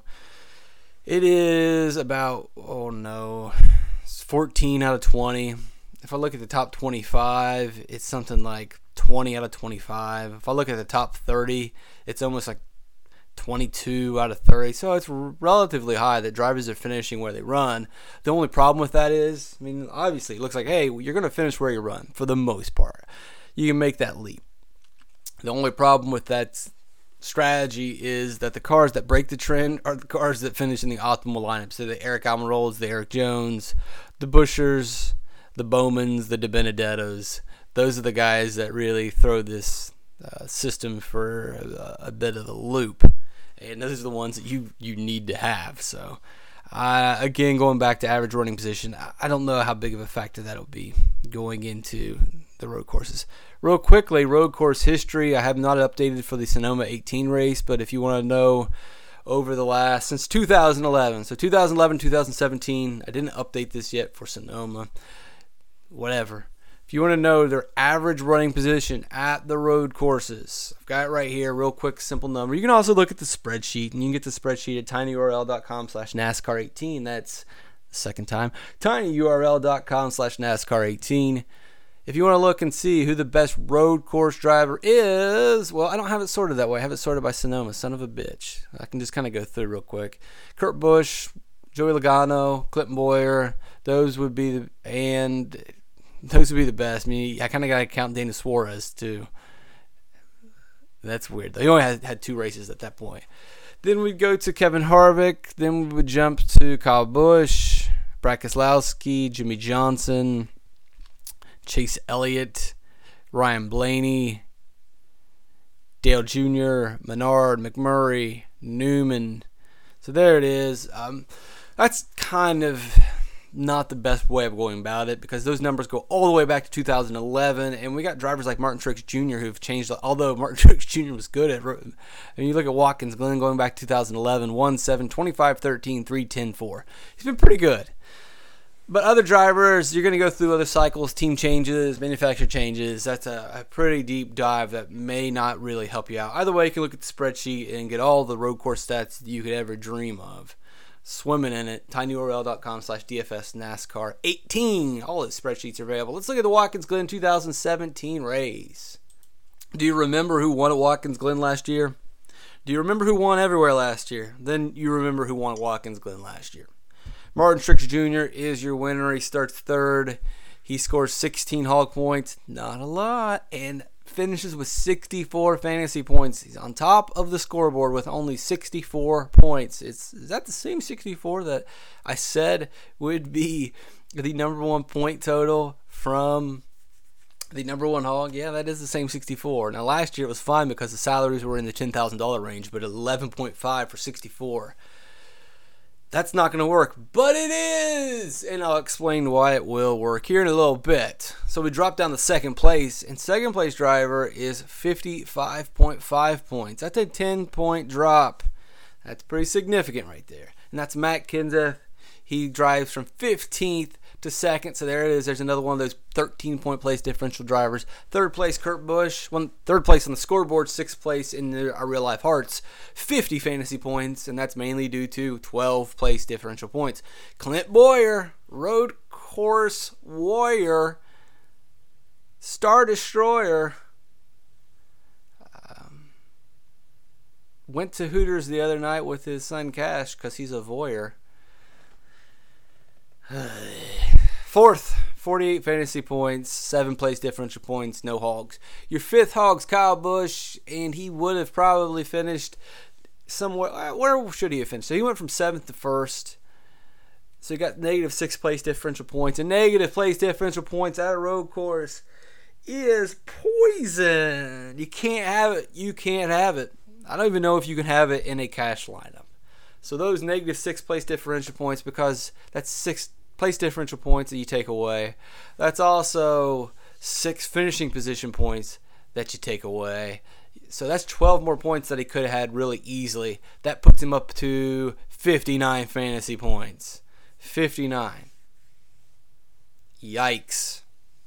it is about, oh no, it's fourteen out of twenty. If I look at the top twenty-five, it's something like twenty out of twenty-five. If I look at the top thirty, it's almost like twenty-two out of thirty. So it's relatively high that drivers are finishing where they run. The only problem with that is, I mean, obviously it looks like, hey, you're going to finish where you run for the most part. You can make that leap. The only problem with that strategy is that the cars that break the trend are the cars that finish in the optimal lineup. So the Eric Almirolls, the Eric Jones, the Buschers, the Bowmans, the DiBenedettos. Those are the guys that really throw this uh, system for a, a bit of a loop. And those are the ones that you, you need to have. So, uh, again, going back to average running position, I don't know how big of a factor that'll be going into the road courses. Real quickly, road course history. I have not updated for the Sonoma eighteen race, but if you want to know over the last, since two thousand eleven, so two thousand eleven, two thousand seventeen, I didn't update this yet for Sonoma. Whatever. If you want to know their average running position at the road courses, I've got it right here, real quick, simple number. You can also look at the spreadsheet, and you can get the spreadsheet at tinyurl.com slash NASCAR18. That's the second time. tinyurl.com slash NASCAR18. If you want to look and see who the best road course driver is, well, I don't have it sorted that way. I have it sorted by Sonoma, son of a bitch. I can just kind of go through real quick. Kurt Busch, Joey Logano, Clinton Boyer, those would be the, and those would be the best. I mean, I kind of got to count Dana Suarez too. That's weird. They only had, had two races at that point. Then we'd go to Kevin Harvick. Then we would jump to Kyle Busch, Brad Keselowski, Jimmy Johnson, Chase Elliott, Ryan Blaney, Dale Junior, Menard, McMurray, Newman. So there it is. Um, that's kind of not the best way of going about it because those numbers go all the way back to two thousand eleven, and we got drivers like Martin Truex Junior who've changed. Although Martin Truex Junior was good at, I mean, you look at Watkins Glen going back to two thousand eleven, one seven, twenty-five thirteen, three ten four. He's been pretty good. But other drivers, you're going to go through other cycles, team changes, manufacturer changes. That's a, a pretty deep dive that may not really help you out. Either way, you can look at the spreadsheet and get all the road course stats that you could ever dream of. Swimming in it, tinyurl.com slash DFS NASCAR eighteen. All the spreadsheets are available. Let's look at the Watkins Glen two thousand seventeen race. Do you remember who won at Watkins Glen last year? Do you remember who won everywhere last year? Then you remember who won at Watkins Glen last year. Martin Truex Junior is your winner. He starts third. He scores sixteen hog points. Not a lot. And finishes with sixty-four fantasy points. He's on top of the scoreboard with only sixty-four points. It's is that the same sixty-four that I said would be the number one point total from the number one hog? Yeah, that is the same sixty-four. Now, last year it was fine because the salaries were in the ten thousand dollars range, but eleven point five for sixty-four. That's not going to work, but it is, and I'll explain why it will work here in a little bit. So we drop down to second place, and second place driver is fifty-five point five points. That's a ten-point drop. That's pretty significant right there, and that's Matt Kenseth. He drives from fifteenth to second, so there it is. There's another one of those thirteen-point place differential drivers. Third place, Kurt Busch. One, third place on the scoreboard. Sixth place in the, our real-life hearts. fifty fantasy points, and that's mainly due to twelve place differential points. Clint Bowyer, road course warrior, star destroyer, um, went to Hooters the other night with his son Cash because he's a voyeur. Fourth, forty-eight fantasy points, seven place differential points, no hogs. Your fifth hog's Kyle Busch, and he would have probably finished somewhere. Where should he have finished? So he went from seventh to first. So he got negative six place differential points. And negative place differential points at a road course is poison. You can't have it. You can't have it. I don't even know if you can have it in a cash lineup. So those negative six place differential points, because that's six place differential points that you take away. That's also six finishing position points that you take away. So that's twelve more points that he could have had really easily. That puts him up to fifty-nine fantasy points. fifty-nine. Yikes.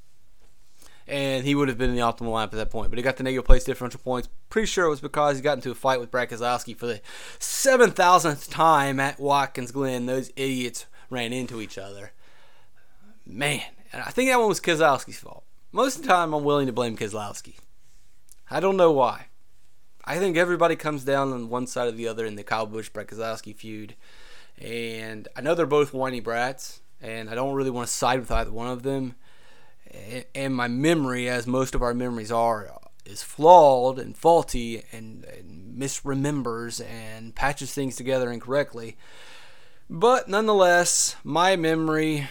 And he would have been in the optimal lineup at that point. But he got the negative place differential points. Pretty sure it was because he got into a fight with Brad Keselowski for the seven thousandth time at Watkins Glen. Those idiots ran into each other. Man, and I think that one was Keselowski's fault. Most of the time, I'm willing to blame Keselowski. I don't know why. I think everybody comes down on one side or the other in the Kyle Busch-Brad Keselowski feud. And I know they're both whiny brats, and I don't really want to side with either one of them. And my memory, as most of our memories are, is flawed and faulty and, and misremembers and patches things together incorrectly. But nonetheless, my memory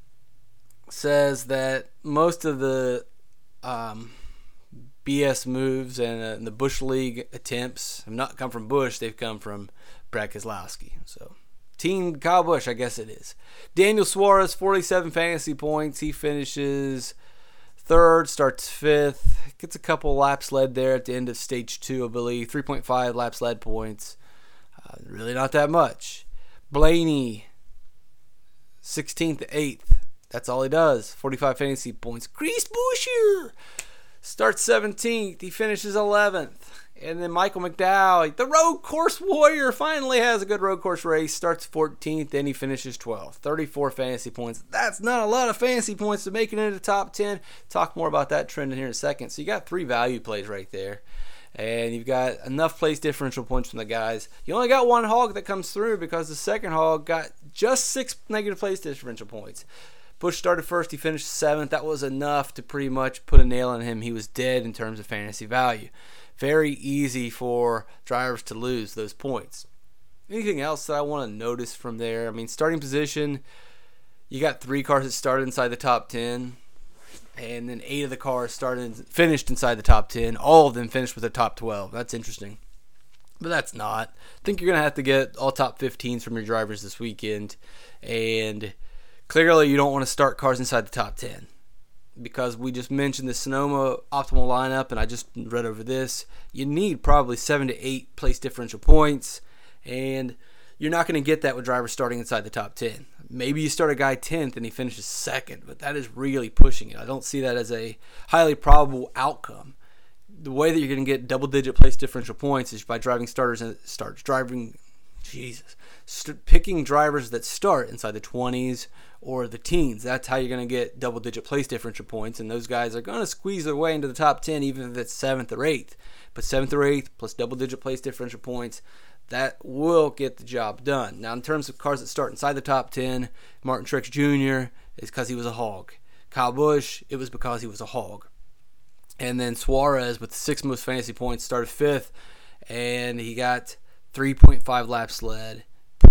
says that most of the um, B S moves and, uh, and the Busch League attempts have not come from Busch. They've come from Brad Keselowski. So, Team Kyle Busch, I guess it is. Daniel Suarez, forty-seven fantasy points. He finishes third, starts fifth. Gets a couple laps led there at the end of stage two, I believe. three point five laps led points. Uh, really not that much. Blaney, sixteenth to eighth. That's all he does. forty-five fantasy points. Chris Buescher starts seventeenth. He finishes eleventh. And then Michael McDowell, the road course warrior, finally has a good road course race. Starts fourteenth. Then he finishes twelfth. thirty-four fantasy points. That's not a lot of fantasy points to make it into the top ten. Talk more about that trend in here in a second. So you got three value plays right there. And you've got enough place differential points from the guys. You only got one hog that comes through because the second hog got just six negative place differential points. Busch started first. He finished seventh. That was enough to pretty much put a nail in him. He was dead in terms of fantasy value. Very easy for drivers to lose those points. Anything else that I want to notice from there? I mean, starting position, you got three cars that started inside the top ten. And then eight of the cars started finished inside the top ten. All of them finished with the top twelve. That's interesting. But that's not. I think you're going to have to get all top fifteens from your drivers this weekend. And clearly you don't want to start cars inside the top ten. Because we just mentioned the Sonoma optimal lineup, and I just read over this. You need probably seven to eight place differential points. And you're not going to get that with drivers starting inside the top ten. Maybe you start a guy tenth and he finishes second, but that is really pushing it. I don't see that as a highly probable outcome. The way that you're going to get double-digit place differential points is by driving starters and starts driving, Jesus, st- picking drivers that start inside the twenties or the teens. That's how you're going to get double-digit place differential points, and those guys are going to squeeze their way into the top ten, even if it's seventh or eighth. But seventh or eighth plus double-digit place differential points, that will get the job done. Now, in terms of cars that start inside the top ten, Martin Truex Junior is because he was a hog. Kyle Busch, it was because he was a hog. And then Suarez, with the sixth most fantasy points, started fifth, and he got three point five laps led,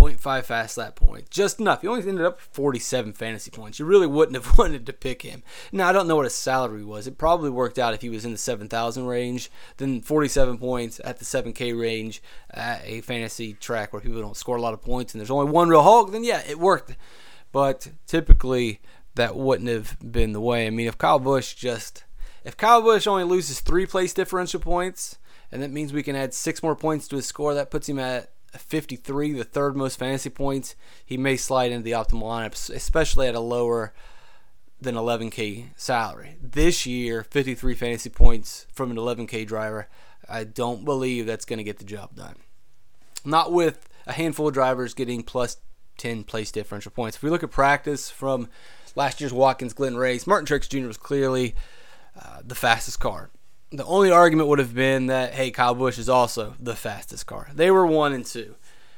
point five fast lap points. Just enough. He only ended up with forty-seven fantasy points. You really wouldn't have wanted to pick him. Now, I don't know what his salary was. It probably worked out if he was in the seven thousand range. Then forty-seven points at the seven K range at a fantasy track where people don't score a lot of points and there's only one real Hulk, then yeah, it worked. But typically, that wouldn't have been the way. I mean, if Kyle Busch just... If Kyle Busch only loses three place differential points, and that means we can add six more points to his score, that puts him at fifty-three, the third most fantasy points. He may slide into the optimal lineup, especially at a lower than eleven K salary. This year, fifty-three fantasy points from an eleven K driver, I don't believe that's going to get the job done. Not with a handful of drivers getting plus ten place differential points. If we look at practice from last year's Watkins Glen race, Martin Truex Junior was clearly uh, the fastest car. The only argument would have been that, hey, Kyle Busch is also the fastest car. They were one and two.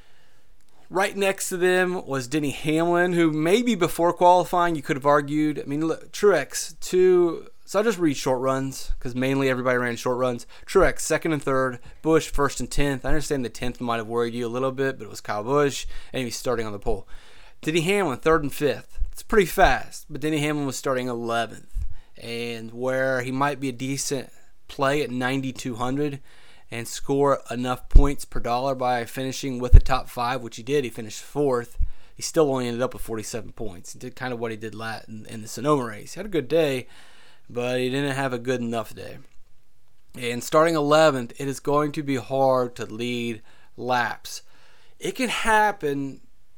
Right next to them was Denny Hamlin, who maybe before qualifying you could have argued. I mean, look, Truex, two. So I'll just read short runs because mainly everybody ran short runs. Truex, second and third. Busch, first and tenth. I understand the tenth might have worried you a little bit, but it was Kyle Busch, and he was starting on the pole. Denny Hamlin, third and fifth. It's pretty fast, but Denny Hamlin was starting eleventh. And where he might be a decent play at ninety-two hundred and score enough points per dollar by finishing with the top five, which he did. He finished fourth. He still only ended up with forty-seven points. He did kind of what he did in, in the Sonoma race. He had a good day, but he didn't have a good enough day. And starting eleventh, it is going to be hard to lead laps. It can happen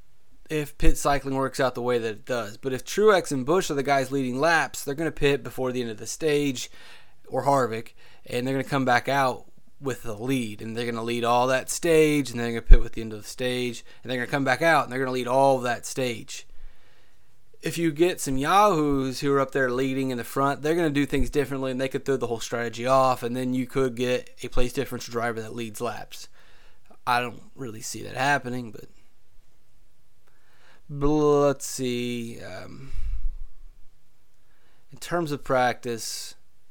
if pit cycling works out the way that it does. But if Truex and Busch are the guys leading laps, they're going to pit before the end of the stage, or Harvick, and they're going to come back out with the lead, and they're going to lead all that stage, and they're going to pit with the end of the stage, and they're going to come back out, and they're going to lead all of that stage. If you get some yahoos who are up there leading in the front, they're going to do things differently, and they could throw the whole strategy off, and then you could get a place differential driver that leads laps. I don't really see that happening, but, but let's see. Um, in terms of practice,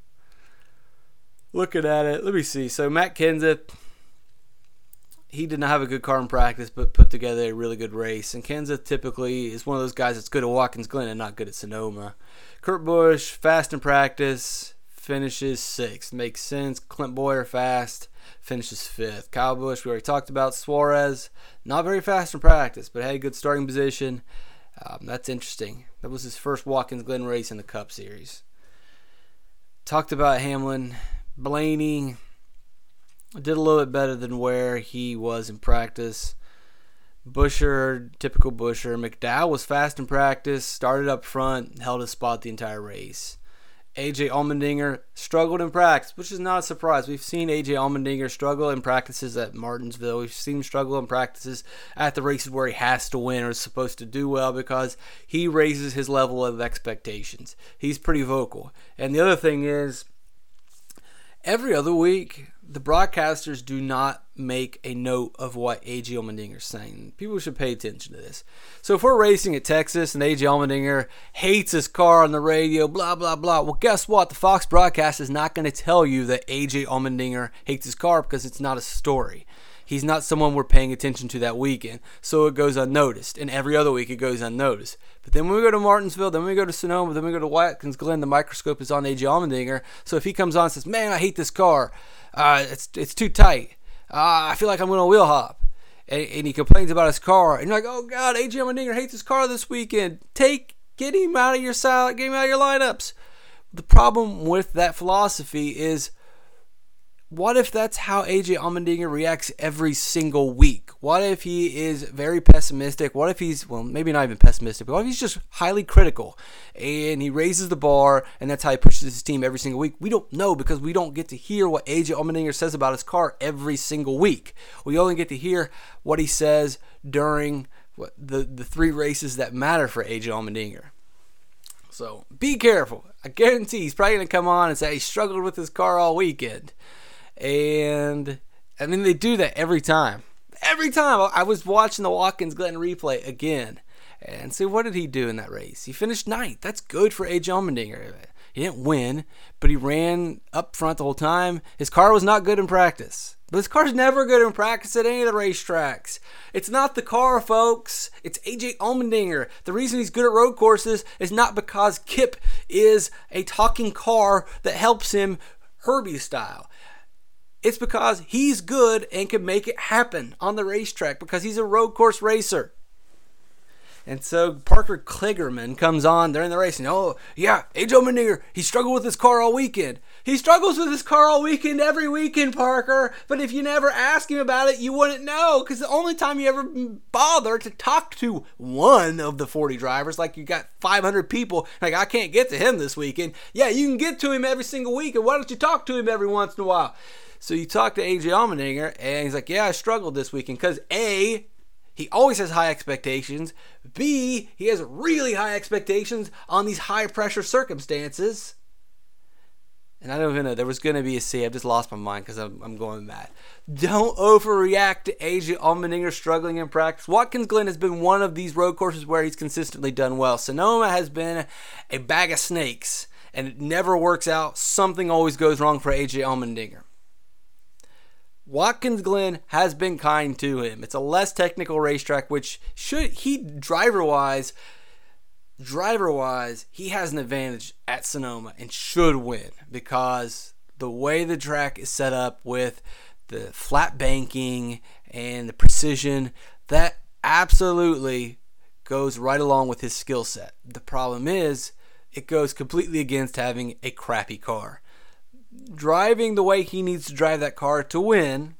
looking at it, let me see. So Matt Kenseth, he did not have a good car in practice, but put together a really good race. And Kenseth typically is one of those guys that's good at Watkins Glen and not good at Sonoma. Kurt Busch, fast in practice, finishes sixth. Makes sense. Clint Bowyer, fast, finishes fifth. Kyle Busch, we already talked about. Suarez, not very fast in practice, but had a good starting position. Um, that's interesting. That was his first Watkins Glen race in the Cup Series. Talked about Hamlin. Blaney did a little bit better than where he was in practice. Buescher, typical Buescher. McDowell was fast in practice, started up front, held his spot the entire race. A J Allmendinger struggled in practice, which is not a surprise. We've seen A J Allmendinger struggle in practices at Martinsville. We've seen him struggle in practices at the races where he has to win or is supposed to do well because he raises his level of expectations. He's pretty vocal. And the other thing is, every other week, the broadcasters do not make a note of what A J Allmendinger is saying. People should pay attention to this. So if we're racing at Texas and A J Allmendinger hates his car on the radio, blah, blah, blah, well, guess what? The Fox broadcast is not going to tell you that A J Allmendinger hates his car because it's not a story. He's not someone we're paying attention to that weekend, so it goes unnoticed. And every other week it goes unnoticed. But then when we go to Martinsville, then when we go to Sonoma, then we go to Watkins Glen, the microscope is on A J Allmendinger. So if he comes on and says, man, I hate this car, uh, it's it's too tight, uh, I feel like I'm going to wheel hop, and, and he complains about his car, and you're like, oh God, A J Allmendinger hates his car this weekend. Take, get him out of your salad, get him out of your lineups. The problem with that philosophy is, what if that's how A J Allmendinger reacts every single week? What if he is very pessimistic? What if he's, well, maybe not even pessimistic, but what if he's just highly critical and he raises the bar and that's how he pushes his team every single week? We don't know because we don't get to hear what A J Allmendinger says about his car every single week. We only get to hear what he says during the, the three races that matter for A J Allmendinger. So be careful. I guarantee he's probably going to come on and say he struggled with his car all weekend. And, I mean, they do that every time. Every time. I was watching the Watkins Glen replay again. And see, what did he do in that race? He finished ninth. That's good for A J Allmendinger. He didn't win, but he ran up front the whole time. His car was not good in practice. But his car's never good in practice at any of the racetracks. It's not the car, folks. It's A J Allmendinger. The reason he's good at road courses is not because Kip is a talking car that helps him Herbie style. It's because he's good and can make it happen on the racetrack because he's a road course racer. And so Parker Kligerman comes on during the race and, oh, yeah, A J Allmendinger, he struggled with his car all weekend. He struggles with his car all weekend, every weekend, Parker. But if you never ask him about it, you wouldn't know. Because the only time you ever bother to talk to one of the forty drivers, like you got five hundred people, like, I can't get to him this weekend. Yeah, you can get to him every single week, and why don't you talk to him every once in a while? So you talk to A J Allmendinger, and he's like, yeah, I struggled this weekend. Because A, he always has high expectations. B, he has really high expectations on these high-pressure circumstances. And I don't even know. There was going to be a C. I've just lost my mind because I'm, I'm going mad. Don't overreact to A J Allmendinger struggling in practice. Watkins Glen has been one of these road courses where he's consistently done well. Sonoma has been a bag of snakes, and it never works out. Something always goes wrong for A J Allmendinger. Watkins Glen has been kind to him. It's a less technical racetrack, which should he driver-wise, driver-wise, he has an advantage at Sonoma and should win because the way the track is set up with the flat banking and the precision, that absolutely goes right along with his skill set. The problem is it goes completely against having a crappy car. Driving the way he needs to drive that car to win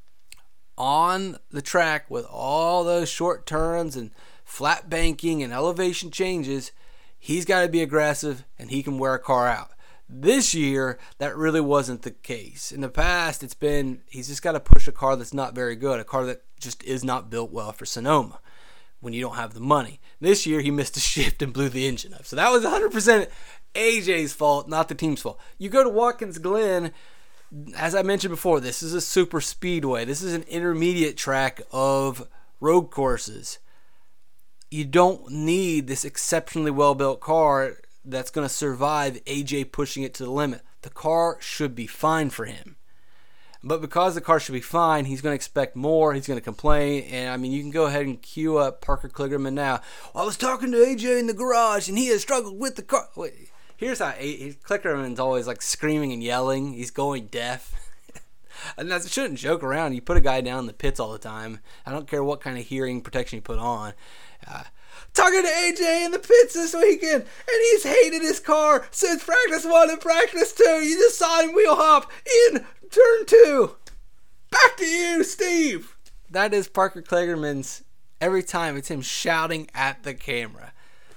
on the track with all those short turns and flat banking and elevation changes, he's got to be aggressive and he can wear a car out. This year, that really wasn't the case. In the past, it's been he's just got to push a car that's not very good, a car that just is not built well for Sonoma when you don't have the money. This year, he missed a shift and blew the engine up. So that was one hundred percent A J's fault, not the team's fault. You go to Watkins Glen, as I mentioned before, this is a super speedway. This is an intermediate track of road courses. You don't need this exceptionally well-built car that's going to survive A J pushing it to the limit. The car should be fine for him. But because the car should be fine, he's going to expect more. He's going to complain. And, I mean, you can go ahead and cue up Parker Kligerman now. I was talking to A J in the garage, and he has struggled with the car. Wait, here's how A- Kligerman's always, like, screaming and yelling. He's going deaf. And that shouldn't joke around. You put a guy down in the pits all the time. I don't care what kind of hearing protection you put on. Uh, talking to A J in the pits this weekend, and he's hated his car since practice one and practice two. You just saw him wheel hop in turn two. Back to you, Steve. That is Parker Kligerman's. Every time it's him shouting at the camera.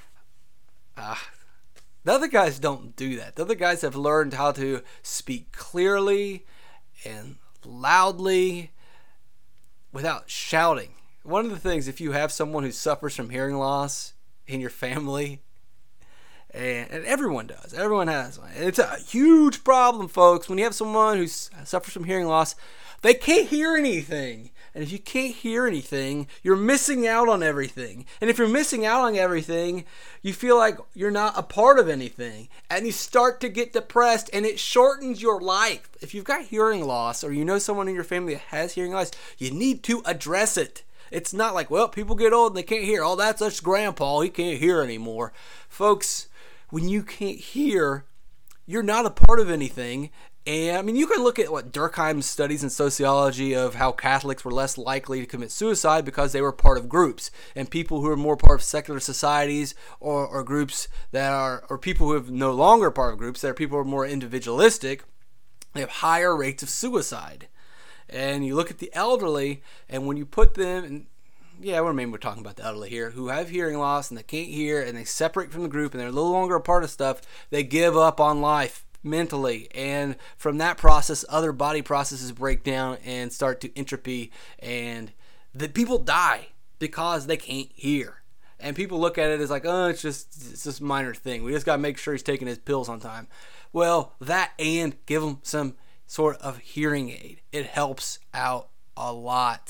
Uh, the other guys don't do that. The other guys have learned how to speak clearly and loudly without shouting. One of the things, if you have someone who suffers from hearing loss in your family, and, and everyone does, everyone has one. It's a huge problem, folks. When you have someone who suffers from hearing loss, they can't hear anything. And if you can't hear anything, you're missing out on everything. And if you're missing out on everything, you feel like you're not a part of anything. And you start to get depressed, and it shortens your life. If you've got hearing loss, or you know someone in your family that has hearing loss, you need to address it. It's not like, well, people get old and they can't hear. Oh, that's us grandpa. He can't hear anymore. Folks, when you can't hear, you're not a part of anything. And, I mean, you can look at what Durkheim's studies in sociology of how Catholics were less likely to commit suicide because they were part of groups. And people who are more part of secular societies or, or groups that are, or people who are no longer part of groups, that are people who are more individualistic, they have higher rates of suicide. And you look at the elderly, and when you put them, and yeah, what I mean, we're talking about the elderly here, who have hearing loss and they can't hear, and they separate from the group, and they're no longer a part of stuff, they give up on life mentally. And from that process, other body processes break down and start to entropy, and the people die because they can't hear. And people look at it as like, oh, it's just it's this minor thing. We just got to make sure he's taking his pills on time. Well, that and give him some sort of hearing aid. It helps out a lot.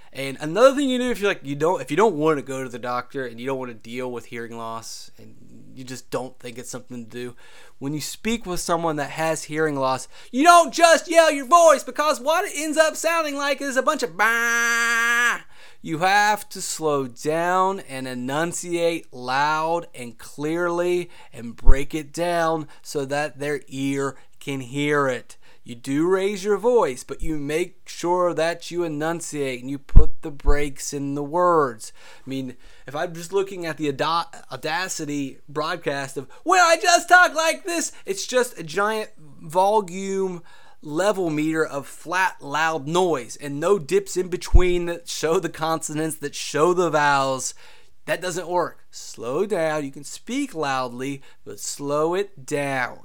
And another thing you do if you like you don't if you don't want to go to the doctor and you don't want to deal with hearing loss and you just don't think it's something to do, when you speak with someone that has hearing loss, you don't just yell your voice, because what it ends up sounding like is a bunch of bah. You have to slow down and enunciate loud and clearly and break it down so that their ear can hear it. You do raise your voice, but you make sure that you enunciate and you put the breaks in the words. I mean, if I'm just looking at the Audacity broadcast of, when I just talk like this, it's just a giant volume level meter of flat, loud noise and no dips in between that show the consonants, that show the vowels. That doesn't work. Slow down. You can speak loudly, but slow it down.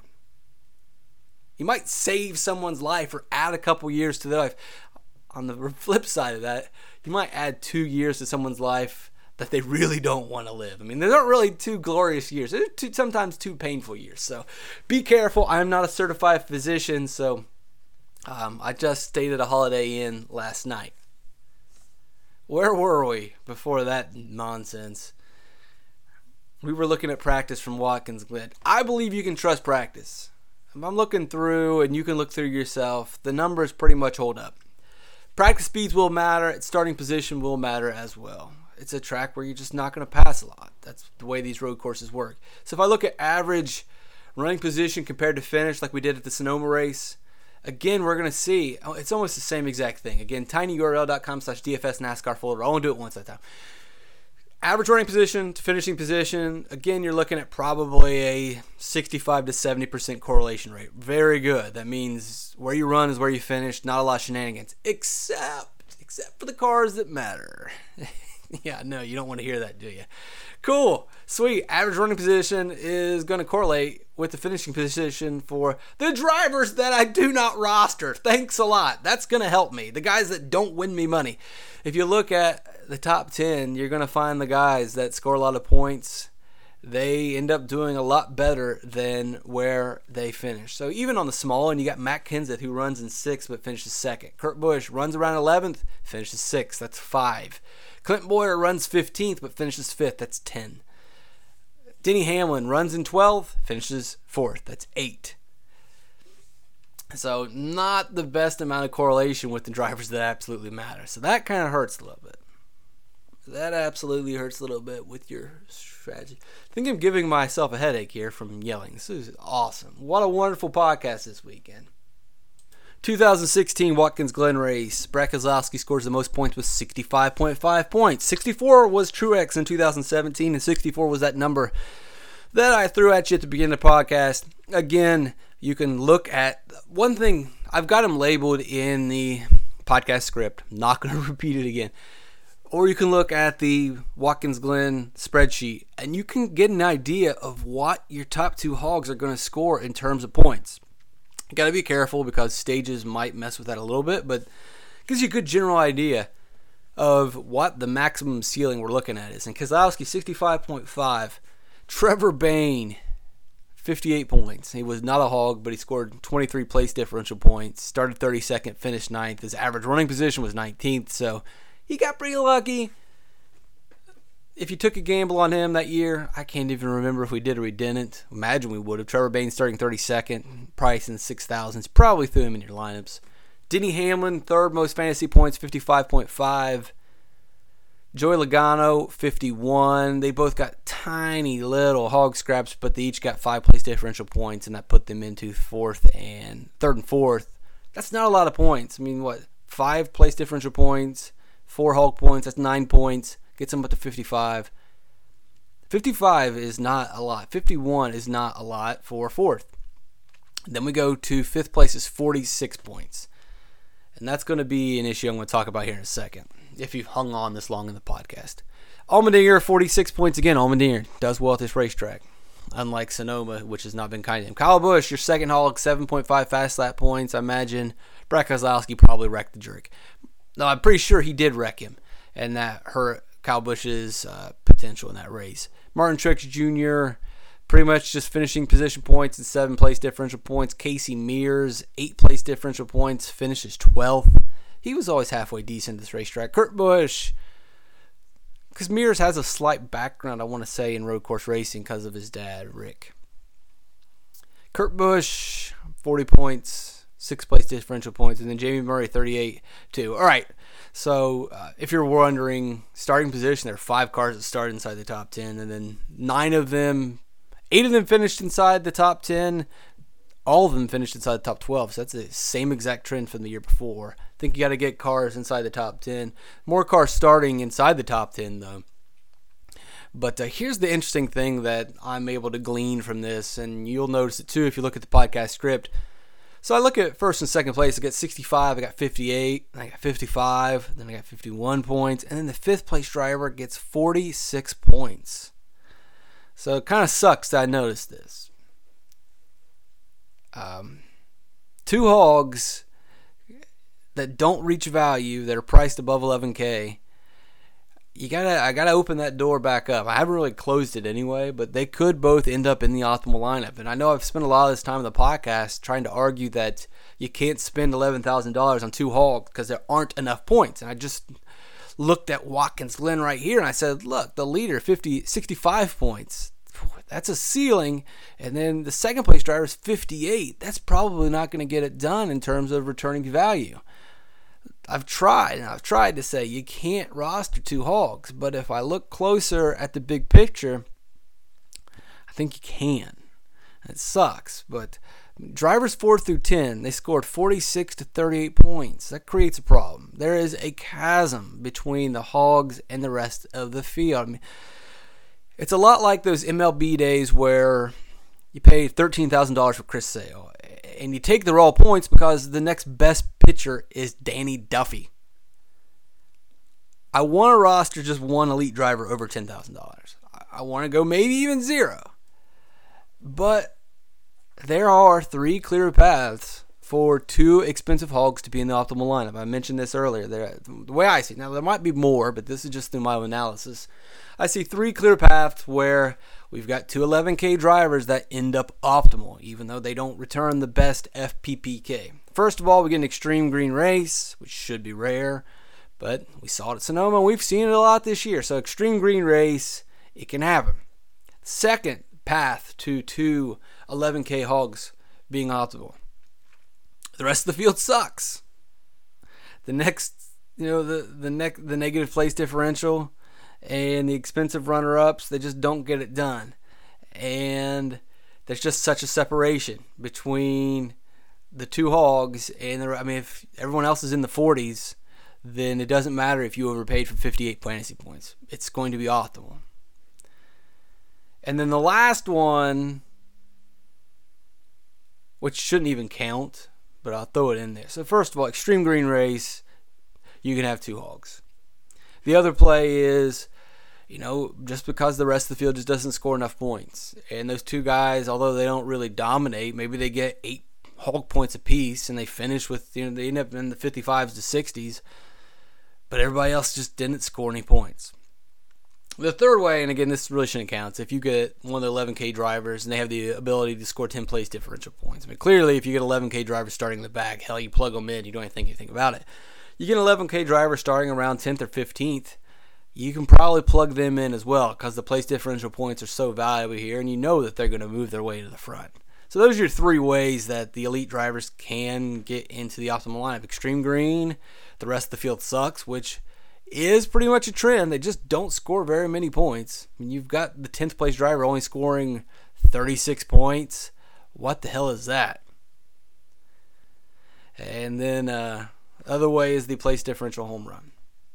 You might save someone's life or add a couple years to their life. On the flip side of that, you might add two years to someone's life that they really don't want to live. I mean, they're not really two glorious years. They're two, sometimes two painful years. So be careful. I'm not a certified physician, so um, I just stayed at a Holiday Inn last night. Where were we before that nonsense? We were looking at practice from Watkins Glen. I believe you can trust practice. If I'm looking through, and you can look through yourself, the numbers pretty much hold up. Practice speeds will matter. Its starting position will matter as well. It's a track where you're just not going to pass a lot. That's the way these road courses work. So if I look at average running position compared to finish, like we did at the Sonoma race, again, we're going to see, oh, it's almost the same exact thing. Again, tinyurl.com slash DFS NASCAR folder. I won't do it once at a time. Average running position to finishing position, again, you're looking at probably a sixty-five to seventy percent correlation rate. Very good. That means where you run is where you finish. Not a lot of shenanigans, except except for the cars that matter. Yeah, no, you don't want to hear that, do you? Cool. Sweet. Average running position is going to correlate with the finishing position for the drivers that I do not roster. Thanks a lot. That's going to help me. The guys that don't win me money. If you look at the top ten, you're going to find the guys that score a lot of points. They end up doing a lot better than where they finish. So even on the small end, you got Matt Kenseth, who runs in sixth but finishes second. Kurt Busch runs around eleventh, finishes sixth. That's five. Clint Boyer runs fifteenth but finishes fifth. That's ten. Denny Hamlin runs in twelfth, finishes fourth. That's eight. So not the best amount of correlation with the drivers that absolutely matter. So that kind of hurts a little bit. That absolutely hurts a little bit with your strategy. I think I'm giving myself a headache here from yelling. This is awesome. What a wonderful podcast this weekend. twenty sixteen Watkins Glen race. Brad Keselowski scores the most points with sixty-five point five points. sixty-four was Truex in two thousand seventeen, and sixty-four was that number that I threw at you at the beginning of the podcast. Again, you can look at one thing. I've got them labeled in the podcast script. I'm not going to repeat it again. Or you can look at the Watkins Glen spreadsheet, and you can get an idea of what your top two hogs are going to score in terms of points. You got to be careful because stages might mess with that a little bit, but it gives you a good general idea of what the maximum ceiling we're looking at is. And Keselowski, sixty-five point five. Trevor Bayne, fifty-eight points. He was not a hog, but he scored twenty-three place differential points. Started thirty-second, finished ninth. His average running position was nineteenth, so he got pretty lucky. If you took a gamble on him that year, I can't even remember if we did or we didn't. Imagine we would have. Trevor Bayne starting thirty-second, price in six thousands. Probably threw him in your lineups. Denny Hamlin, third most fantasy points, fifty-five point five. Joey Logano, fifty-one. They both got tiny little hog scraps, but they each got five place differential points, and that put them into fourth and third and fourth. That's not a lot of points. I mean, what? Five place differential points, four hog points. That's nine points. Gets them up to fifty-five. fifty-five is not a lot. fifty-one is not a lot for fourth. Then we go to fifth place is forty-six points. And that's going to be an issue I'm going to talk about here in a second, if you've hung on this long in the podcast. Allmendinger, forty-six points again. Allmendinger does well at this racetrack, unlike Sonoma, which has not been kind to him. Kyle Busch, your second hog, seven point five fast lap points. I imagine Brad Keselowski probably wrecked the jerk. No, I'm pretty sure he did wreck him, and that hurt Kyle Busch's uh, potential in that race. Martin Truex Junior, pretty much just finishing position points and seven place differential points. Casey Mears, eight place differential points, finishes twelfth. he was always halfway decent at this racetrack. Kurt Busch, because Mears has a slight background, I want to say, in road course racing because of his dad, Rick. Kurt Busch, forty points, sixth place differential points, and then Jamie Murray, thirty-eight, too. All right, so uh, if you're wondering, starting position, there are five cars that started inside the top ten, and then nine of them, eight of them finished inside the top ten. All of them finished inside the top twelve, so that's the same exact trend from the year before. I think you got to get cars inside the top ten. More cars starting inside the top ten, though. But uh, here's the interesting thing that I'm able to glean from this, and you'll notice it too if you look at the podcast script. So I look at first and second place. I got sixty-five, I got fifty-eight, I got fifty-five, then I got fifty-one points, and then the fifth place driver gets forty-six points. So it kind of sucks that I noticed this. Um, two hogs that don't reach value, that are priced above eleven K. You gotta, I gotta open that door back up. I haven't really closed it anyway, but they could both end up in the optimal lineup. And I know I've spent a lot of this time in the podcast trying to argue that you can't spend eleven thousand dollars on two hogs because there aren't enough points. And I just looked at Watkins Glen right here and I said, look, the leader, fifty, sixty-five points. That's a ceiling. And then the second place driver is fifty-eight. That's probably not going to get it done in terms of returning value. I've tried, and I've tried to say you can't roster two hogs, but if I look closer at the big picture, I think you can. It sucks, but drivers four through ten, they scored forty-six to thirty-eight points. That creates a problem. There is a chasm between the hogs and the rest of the field. I mean, it's a lot like those M L B days where you pay thirteen thousand dollars for Chris Sale, and you take the raw points because the next best pitcher is Danny Duffy. I want to roster just one elite driver over ten thousand dollars. I want to go maybe even zero. But there are three clear paths for two expensive hogs to be in the optimal lineup. I mentioned this earlier. There, the way I see it, now there might be more, but this is just through my analysis. I see three clear paths where we've got two eleven K drivers that end up optimal, even though they don't return the best F P P K. First of all, we get an Extreme Green Race, which should be rare, but we saw it at Sonoma. We've seen it a lot this year, so Extreme Green Race, it can happen. Second path to two eleven K hogs being optimal. The rest of the field sucks. The next, you know, the the neck the negative place differential and the expensive runner-ups, they just don't get it done. And there's just such a separation between the two hogs. And the, I mean, if everyone else is in the forties, then it doesn't matter if you overpaid for fifty-eight fantasy points. It's going to be optimal. And then the last one, which shouldn't even count, but I'll throw it in there. So first of all, Extreme Green Race, you can have two hogs. The other play is, you know, just because the rest of the field just doesn't score enough points. And those two guys, although they don't really dominate, maybe they get eight hog points apiece and they finish with, you know, they end up in the fifty-fives to sixties. But everybody else just didn't score any points. The third way, and again, this really shouldn't count, if you get one of the eleven K drivers and they have the ability to score ten place differential points. I mean, clearly, if you get eleven K drivers starting in the back, hell, you plug them in, you don't even think anything about it. You get an eleven K driver starting around tenth or fifteenth, you can probably plug them in as well because the place differential points are so valuable here, and you know that they're going to move their way to the front. So those are your three ways that the elite drivers can get into the optimal lineup. Extreme Green, the rest of the field sucks, which is pretty much a trend. They just don't score very many points. I mean, you've got the tenth place driver only scoring thirty-six points. What the hell is that? And then uh, other way is the place differential home run.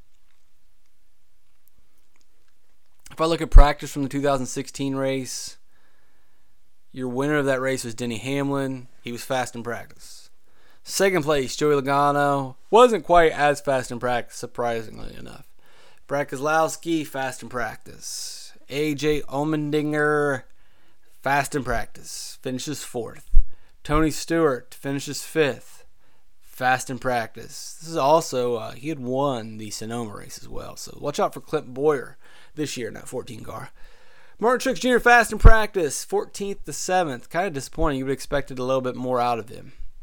If I look at practice from the two thousand sixteen race, your winner of that race was Denny Hamlin. He was fast in practice. Second place, Joey Logano. Wasn't quite as fast in practice, surprisingly enough. Brad Keselowski, fast in practice. A J Allmendinger, fast in practice. Finishes fourth. Tony Stewart finishes fifth. Fast in practice. This is also, uh, he had won the Sonoma race as well. So watch out for Clint Boyer this year in that fourteen car. Martin Truex Junior fast in practice, fourteenth to seventh. Kind of disappointing. You would have expected a little bit more out of him.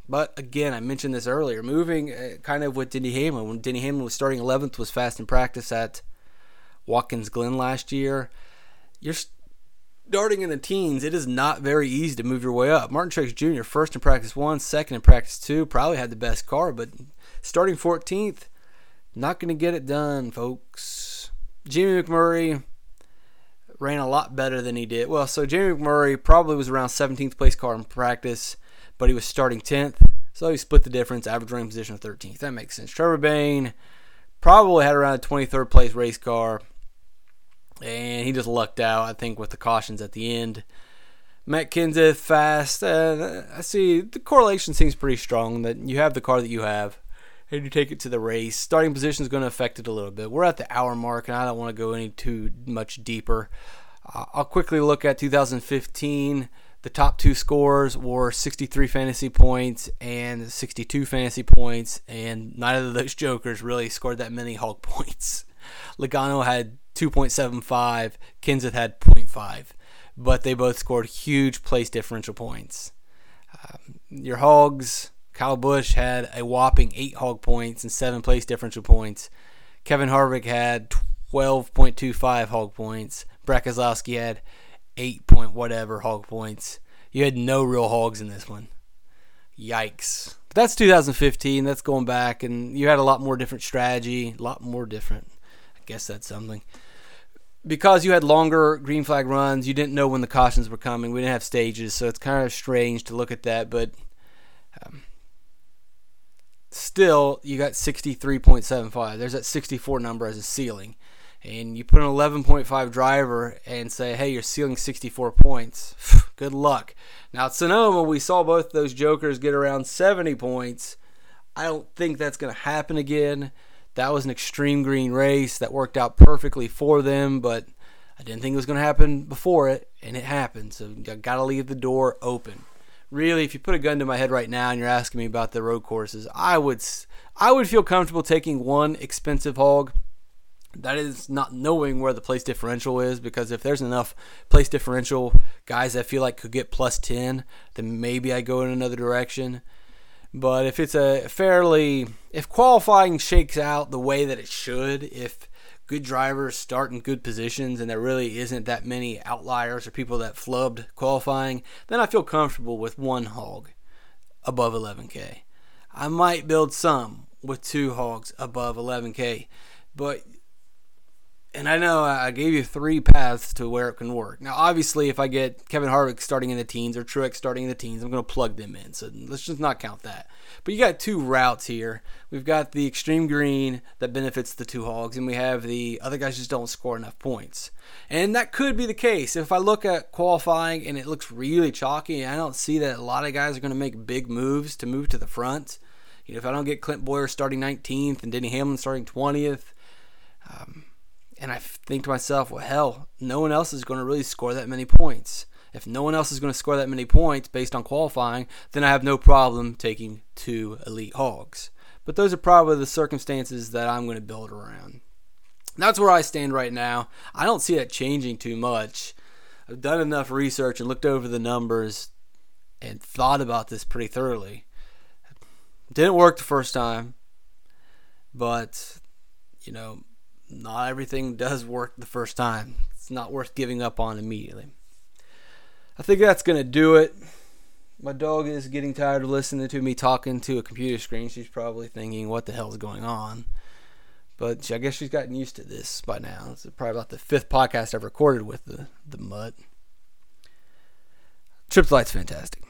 But again, I mentioned this earlier, moving uh, kind of with Denny Hamlin. When Denny Hamlin was starting eleventh, was fast in practice at Watkins Glen last year. You're starting in the teens. It is not very easy to move your way up. Martin Truex Junior, first in practice one, second in practice two, probably had the best car, but starting fourteenth, not going to get it done, folks. Jamie McMurray ran a lot better than he did. Well, so Jamie McMurray probably was around seventeenth place car in practice, but he was starting tenth, so he split the difference, average running position of thirteenth. That makes sense. Trevor Bayne probably had around a twenty-third place race car, and he just lucked out, I think, with the cautions at the end. Matt Kenseth, fast. Uh, I see the correlation seems pretty strong that you have the car that you have, and you take it to the race. Starting position is going to affect it a little bit. We're at the hour mark, and I don't want to go any too much deeper. Uh, I'll quickly look at two thousand fifteen. The top two scores were sixty-three fantasy points and sixty-two fantasy points, and neither of those jokers really scored that many hog points. Logano had two point seven five, Kenseth had zero point five, but they both scored huge place differential points. Um, your hogs, Kyle Busch had a whopping eight hog points and seven place differential points. Kevin Harvick had twelve point two five hog points. Brad Keselowski had eight point whatever hog points. You had no real hogs in this one. Yikes. But that's two thousand fifteen. That's going back, and you had a lot more different strategy, a lot more different. I guess that's something. Because you had longer green flag runs, you didn't know when the cautions were coming. We didn't have stages, so it's kind of strange to look at that, but um, still, you got sixty-three point seven five. There's that sixty-four number as a ceiling. And you put an eleven point five driver and say, hey, you're ceiling sixty-four points. Good luck. Now, at Sonoma, we saw both those jokers get around seventy points. I don't think that's going to happen again. That was an extreme green race that worked out perfectly for them, but I didn't think it was going to happen before it, and it happened. So you got to leave the door open. Really, if you put a gun to my head right now and you're asking me about the road courses, I would, I would feel comfortable taking one expensive hog. That is not knowing where the place differential is, because if there's enough place differential guys that feel like could get plus ten, then maybe I go in another direction. But if it's a fairly, if qualifying shakes out the way that it should, if good drivers start in good positions and there really isn't that many outliers or people that flubbed qualifying, then I feel comfortable with one hog above eleven K. I might build some with two hogs above eleven K, but and I know I gave you three paths to where it can work. Now, obviously, if I get Kevin Harvick starting in the teens or Truex starting in the teens, I'm going to plug them in. So let's just not count that. But you got two routes here. We've got the extreme green that benefits the two hogs, and we have the other guys just don't score enough points. And that could be the case. If I look at qualifying and it looks really chalky, I don't see that a lot of guys are going to make big moves to move to the front. You know, if I don't get Clint Bowyer starting nineteenth and Denny Hamlin starting twentieth, um, and I think to myself, well, hell, no one else is going to really score that many points. If no one else is going to score that many points based on qualifying, then I have no problem taking two elite hogs. But those are probably the circumstances that I'm going to build around. That's where I stand right now. I don't see that changing too much. I've done enough research and looked over the numbers and thought about this pretty thoroughly. Didn't work the first time, but, you know, not everything does work the first time. It's not worth giving up on immediately. I think that's going to do it. My dog is getting tired of listening to me talking to a computer screen. She's probably thinking, what the hell is going on? But I guess she's gotten used to this by now. It's probably about the fifth podcast I've recorded with the, the mutt. Trip to Light's fantastic.